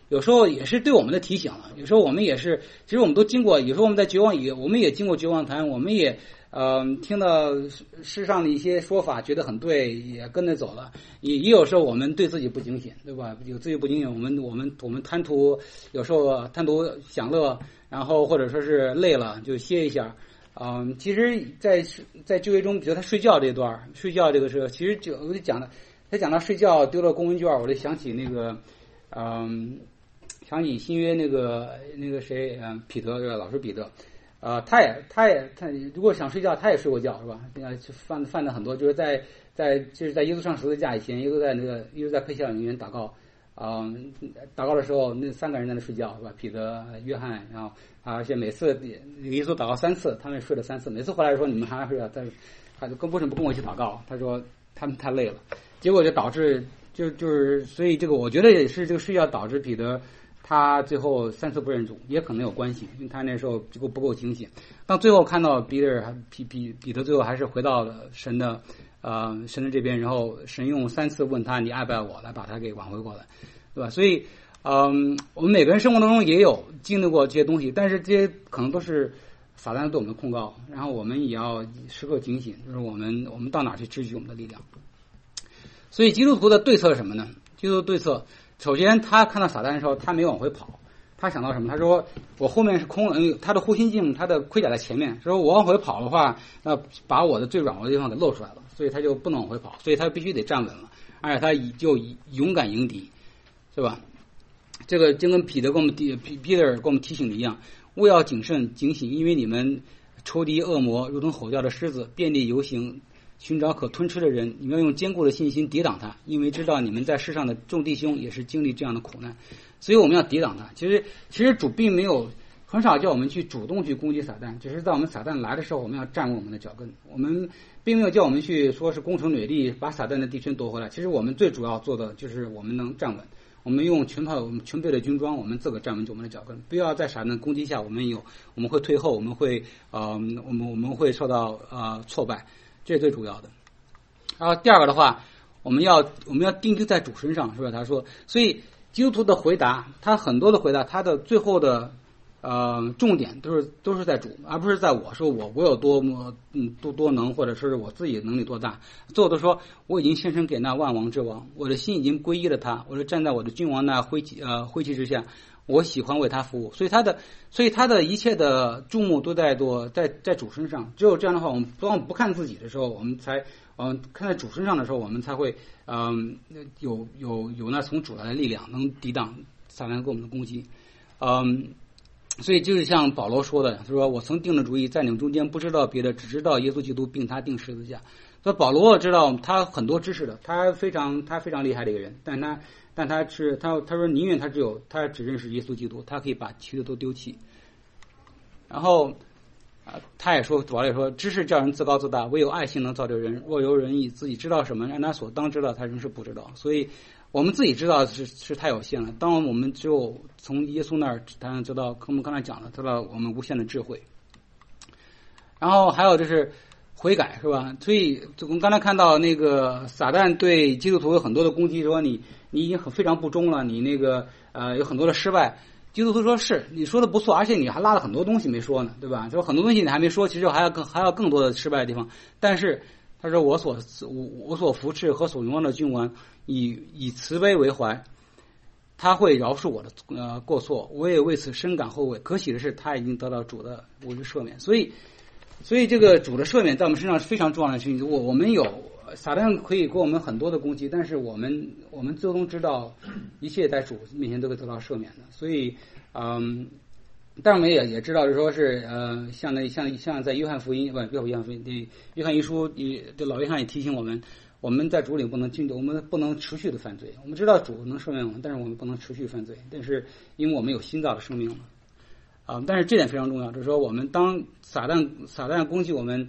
Speaker 1: 有时候也是对我们的提醒了。有时候我们也是，其实我们都经过，有时候我们在绝望我们也经过绝望谈，我们也听到世上的一些说法，觉得很对，也跟着走了。也有时候我们对自己不警醒，对吧？有自己不警醒，我们贪图有时候贪图享乐，然后或者说是累了就歇一下。其实在就业中，比如他睡觉这段，睡觉这个是，其实我就讲的，他讲到睡觉丢了公文卷，我就想起那个，想起新约那个谁，彼得，这个老师彼得。他如果想睡觉，他也睡过觉，是吧？犯的很多，就是在耶稣上十字架以前，耶稣在佩西尔园祷告，祷告的时候，那3个人在那睡觉，是吧？彼得、约翰，然后而且每次耶稣祷告3次，他们睡了3次，每次回来说你们还睡觉，他就为什么不跟我一起祷告？他说他们太累了，结果就导致就是所以这个我觉得也是这个睡觉导致彼得。他最后3次不认主，也可能有关系，因为他那时候不够警醒。当最后看到彼得最后还是回到了神的这边，然后神用3次问他你爱不爱我，来把他给挽回过来，对吧？所以我们每个人生活当中也有经历过这些东西，但是这些可能都是撒旦对我们的控告，然后我们也要时刻警醒，就是我们到哪去支取我们的力量。所以基督徒的对策是什么呢？基督徒对策。首先，他看到撒旦的时候，他没往回跑，他想到什么？他说：“我后面是空的，他的护心镜，他的盔甲在前面。说我往回跑的话，那把我的最软弱的地方给露出来了，所以他就不能往回跑，所以他必须得站稳了，而且他就勇敢迎敌，是吧？这个就跟彼得跟我们提醒的一样，务要谨慎警醒，因为你们仇敌恶魔如同吼叫的狮子，遍地游行。”寻找可吞吃的人，你们要用坚固的信心抵挡他，因为知道你们在世上的众弟兄也是经历这样的苦难，所以我们要抵挡他。其实主并没有很少叫我们去主动去攻击撒旦，只是在我们撒旦来的时候，我们要站稳我们的脚跟。我们并没有叫我们去说是攻城略地，把撒旦的地圈夺回来。其实我们最主要做的就是我们能站稳，我们用全备的军装，我们自个站稳我们的脚跟，不要在撒旦攻击下我们会退后，我们会受到挫败。这是最主要的。然后第二个的话，我们要定睛在主身上，是吧？他说，所以基督徒的回答，他很多的回答，他的最后的重点都是在主，而不是在我说我有多么多能，或者是我自己能力多大。最后都说我已经献身给那万王之王，我的心已经归依了他，我是站在我的君王那灰旗之下。我喜欢为他服务，所以他的一切的注目都在主身上。只有这样的话，当我们不看自己的时候，我们才看在主身上的时候，我们才会有那从主来的力量，能抵挡撒旦给我们的攻击。所以就是像保罗说的，他说我曾定了主意，在你们中间不知道别的，只知道耶稣基督并他定十字架。所以保罗知道他很多知识的，他非常厉害的一个人，但他说宁愿他只认识耶稣基督，他可以把其余的都丢弃。然后他也说，保罗也说，知识叫人自高自大，唯有爱心能造就人。若有人以自己知道什么，按他所当知道，他仍是不知道。所以我们自己知道是太有限了。当我们只有从耶稣那儿，才知道，跟我们刚才讲的，知道我们无限的智慧。然后还有就是悔改，是吧？所以我们刚才看到那个撒旦对基督徒有很多的攻击，说你已经非常不忠了，你那个有很多的失败。基督徒说是你说的不错，而且你还拉了很多东西没说呢，对吧？说很多东西你还没说，其实还要更多的失败的地方。但是他说我所扶持和所荣耀的君王，以慈悲为怀，他会饶恕我的过错，我也为此深感后悔。可喜的是，他已经得到主的无赦免。所以这个主的赦免在我们身上是非常重要的事情。我们有撒旦可以给我们很多的攻击，但是我们最终知道一切在主面前都会得到赦免的。所以但我们也知道，就是说是像在约翰福音约翰一书，这老约翰也提醒我们在主里不能我们不能持续的犯罪。我们知道主能赦免我们，但是我们不能持续犯罪。但是因为我们有新造的生命了。但是这点非常重要，就是说我们当撒旦攻击我们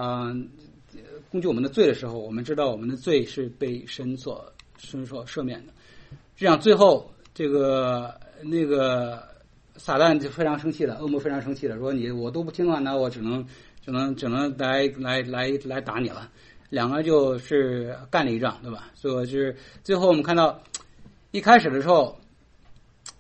Speaker 1: 的罪的时候，我们知道我们的罪是被神所赦免的。这样最后那个撒旦就非常生气了，恶魔非常生气了，说我都不听话，那我只能来打你了。两个就是干了一仗，对吧？所以就是最后我们看到一开始的时候，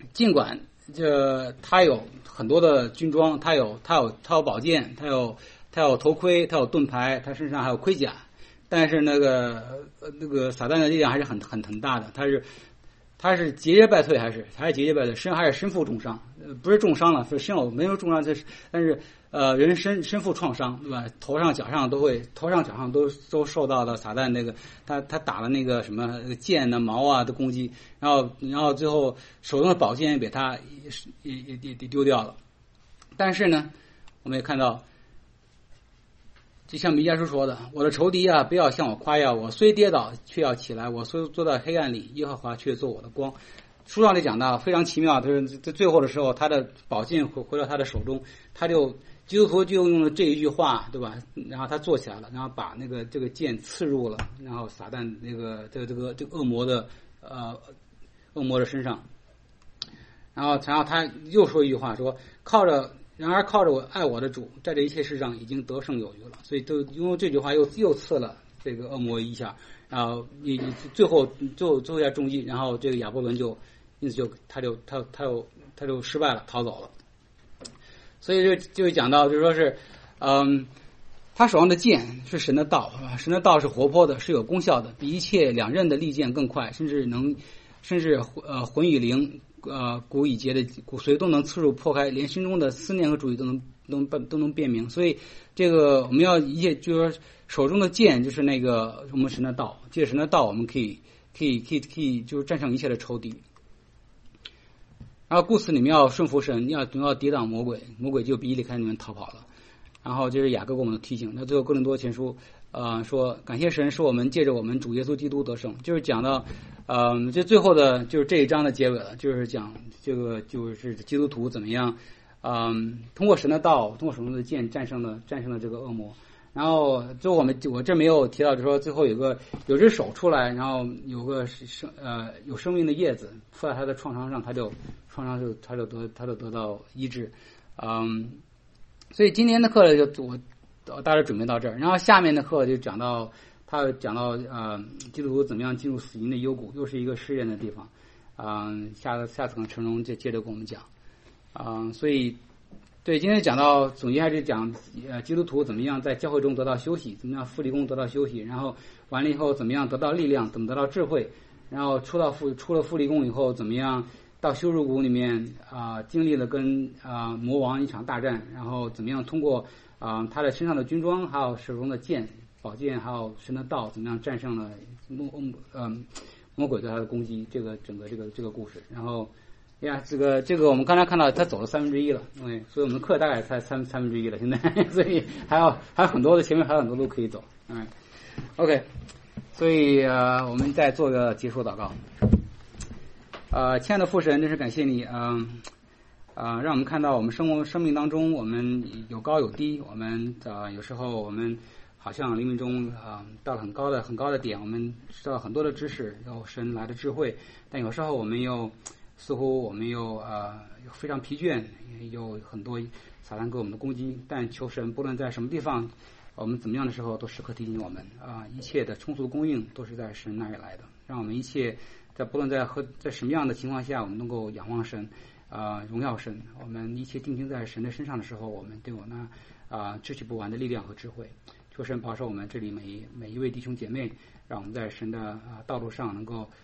Speaker 1: 尽管他有很多的军装，他有宝剑，他有头盔，他有盾牌，他身上还有盔甲，但是那个撒旦的力量还是很大的，他是节节败退，还是节节败退，还是身负重伤，不是重伤了，是身有没有重伤，但是人身负创伤，对吧？头上脚上都受到了撒旦那个他打了那个什么剑的矛啊的攻击，然后最后手中的宝剑被他也丢掉了。但是呢，我们也看到，就像弥迦书说的，我的仇敌啊，不要向我夸耀，我虽跌倒却要起来，我虽坐在黑暗里，耶和华却做我的光。书上里讲到非常奇妙，就是在最后的时候，他的宝剑回到他的手中，基督徒就用了这一句话，对吧？然后他坐起来了，然后把这个剑刺入了，然后撒旦这个恶魔的身上，然后他又说一句话，说然而靠着我爱我的主，在这一切事上已经得胜有余了。所以就用这句话又刺了这个恶魔一下，然后最后一下中击，然后这个亚伯伦因此他就失败了，逃走了。所以就讲到就是说是，他手上的剑是神的道，神的道是活泼的，是有功效的，比一切两刃的利剑更快，甚至魂与灵。骨与节的骨髓都能刺入破开，连心中的思念和主意都能辨明。所以这个我们要就是说手中的剑就是那个我们神的道，借神的道我们可以就是战胜一切的仇敌。然后故事里面要顺服神，要抵挡魔鬼，魔鬼就离开你们逃跑了。然后就是雅各给我们的提醒。那最后哥林多前书说感谢神是我们借着我们主耶稣基督得胜，就是讲到这最后的就是这一章的结尾了，就是讲这个就是基督徒怎么样通过神的道，通过手中的剑战胜了这个恶魔。然后最后我这没有提到，就是说最后有只手出来，然后有生命的叶子附在他的创伤上，他就得到医治。所以今天的课我大概准备到这儿，然后下面的课就讲到基督徒怎么样进入死荫的幽谷，又是一个试验的地方。下次可能陈荣就接着跟我们讲。所以对今天讲到总结还是讲基督徒怎么样在教会中得到休息，怎么样复利功得到休息，然后完了以后怎么样得到力量，怎么得到智慧，然后出了复利功以后怎么样到羞辱谷里面经历了跟魔王一场大战，然后怎么样通过他的身上的军装，还有手中的宝剑，还有神的道，怎么样战胜了魔鬼对他的攻击，整个这个故事。然后这个我们刚才看到他走了1/3了，所以我们的课大概才1/3了现在，所以还有很多的前面还有很多路可以走。OK， 所以我们再做个结束祷告。亲爱的父神，真是感谢你，让我们看到我们生命当中，我们有高有低，我们有时候我们好像灵命中到了很高的点，我们知道很多的知识，有神来的智慧，但有时候我们似乎我们又非常疲倦，有很多撒旦给我们的攻击，但求神不论在什么地方，我们怎么样的时候都时刻提醒我们一切的充足的供应都是在神那里来的，让我们一切不论在什么样的情况下，我们能够仰望神，荣耀神。我们一切定睛在神的身上的时候，我们都有那支取不完的力量和智慧。求神保守我们这里每一位弟兄姐妹，让我们在神的道路上能够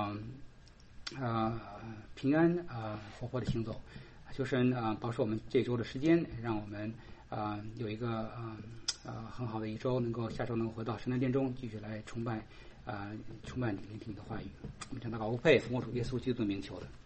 Speaker 1: 平安活泼的行走。求神保守我们这周的时间，让我们有一个很好的一周，下周能够回到神的殿中，继续来崇拜你，聆听你的话语。我们将祷告无配，奉我主耶稣基督的名求的。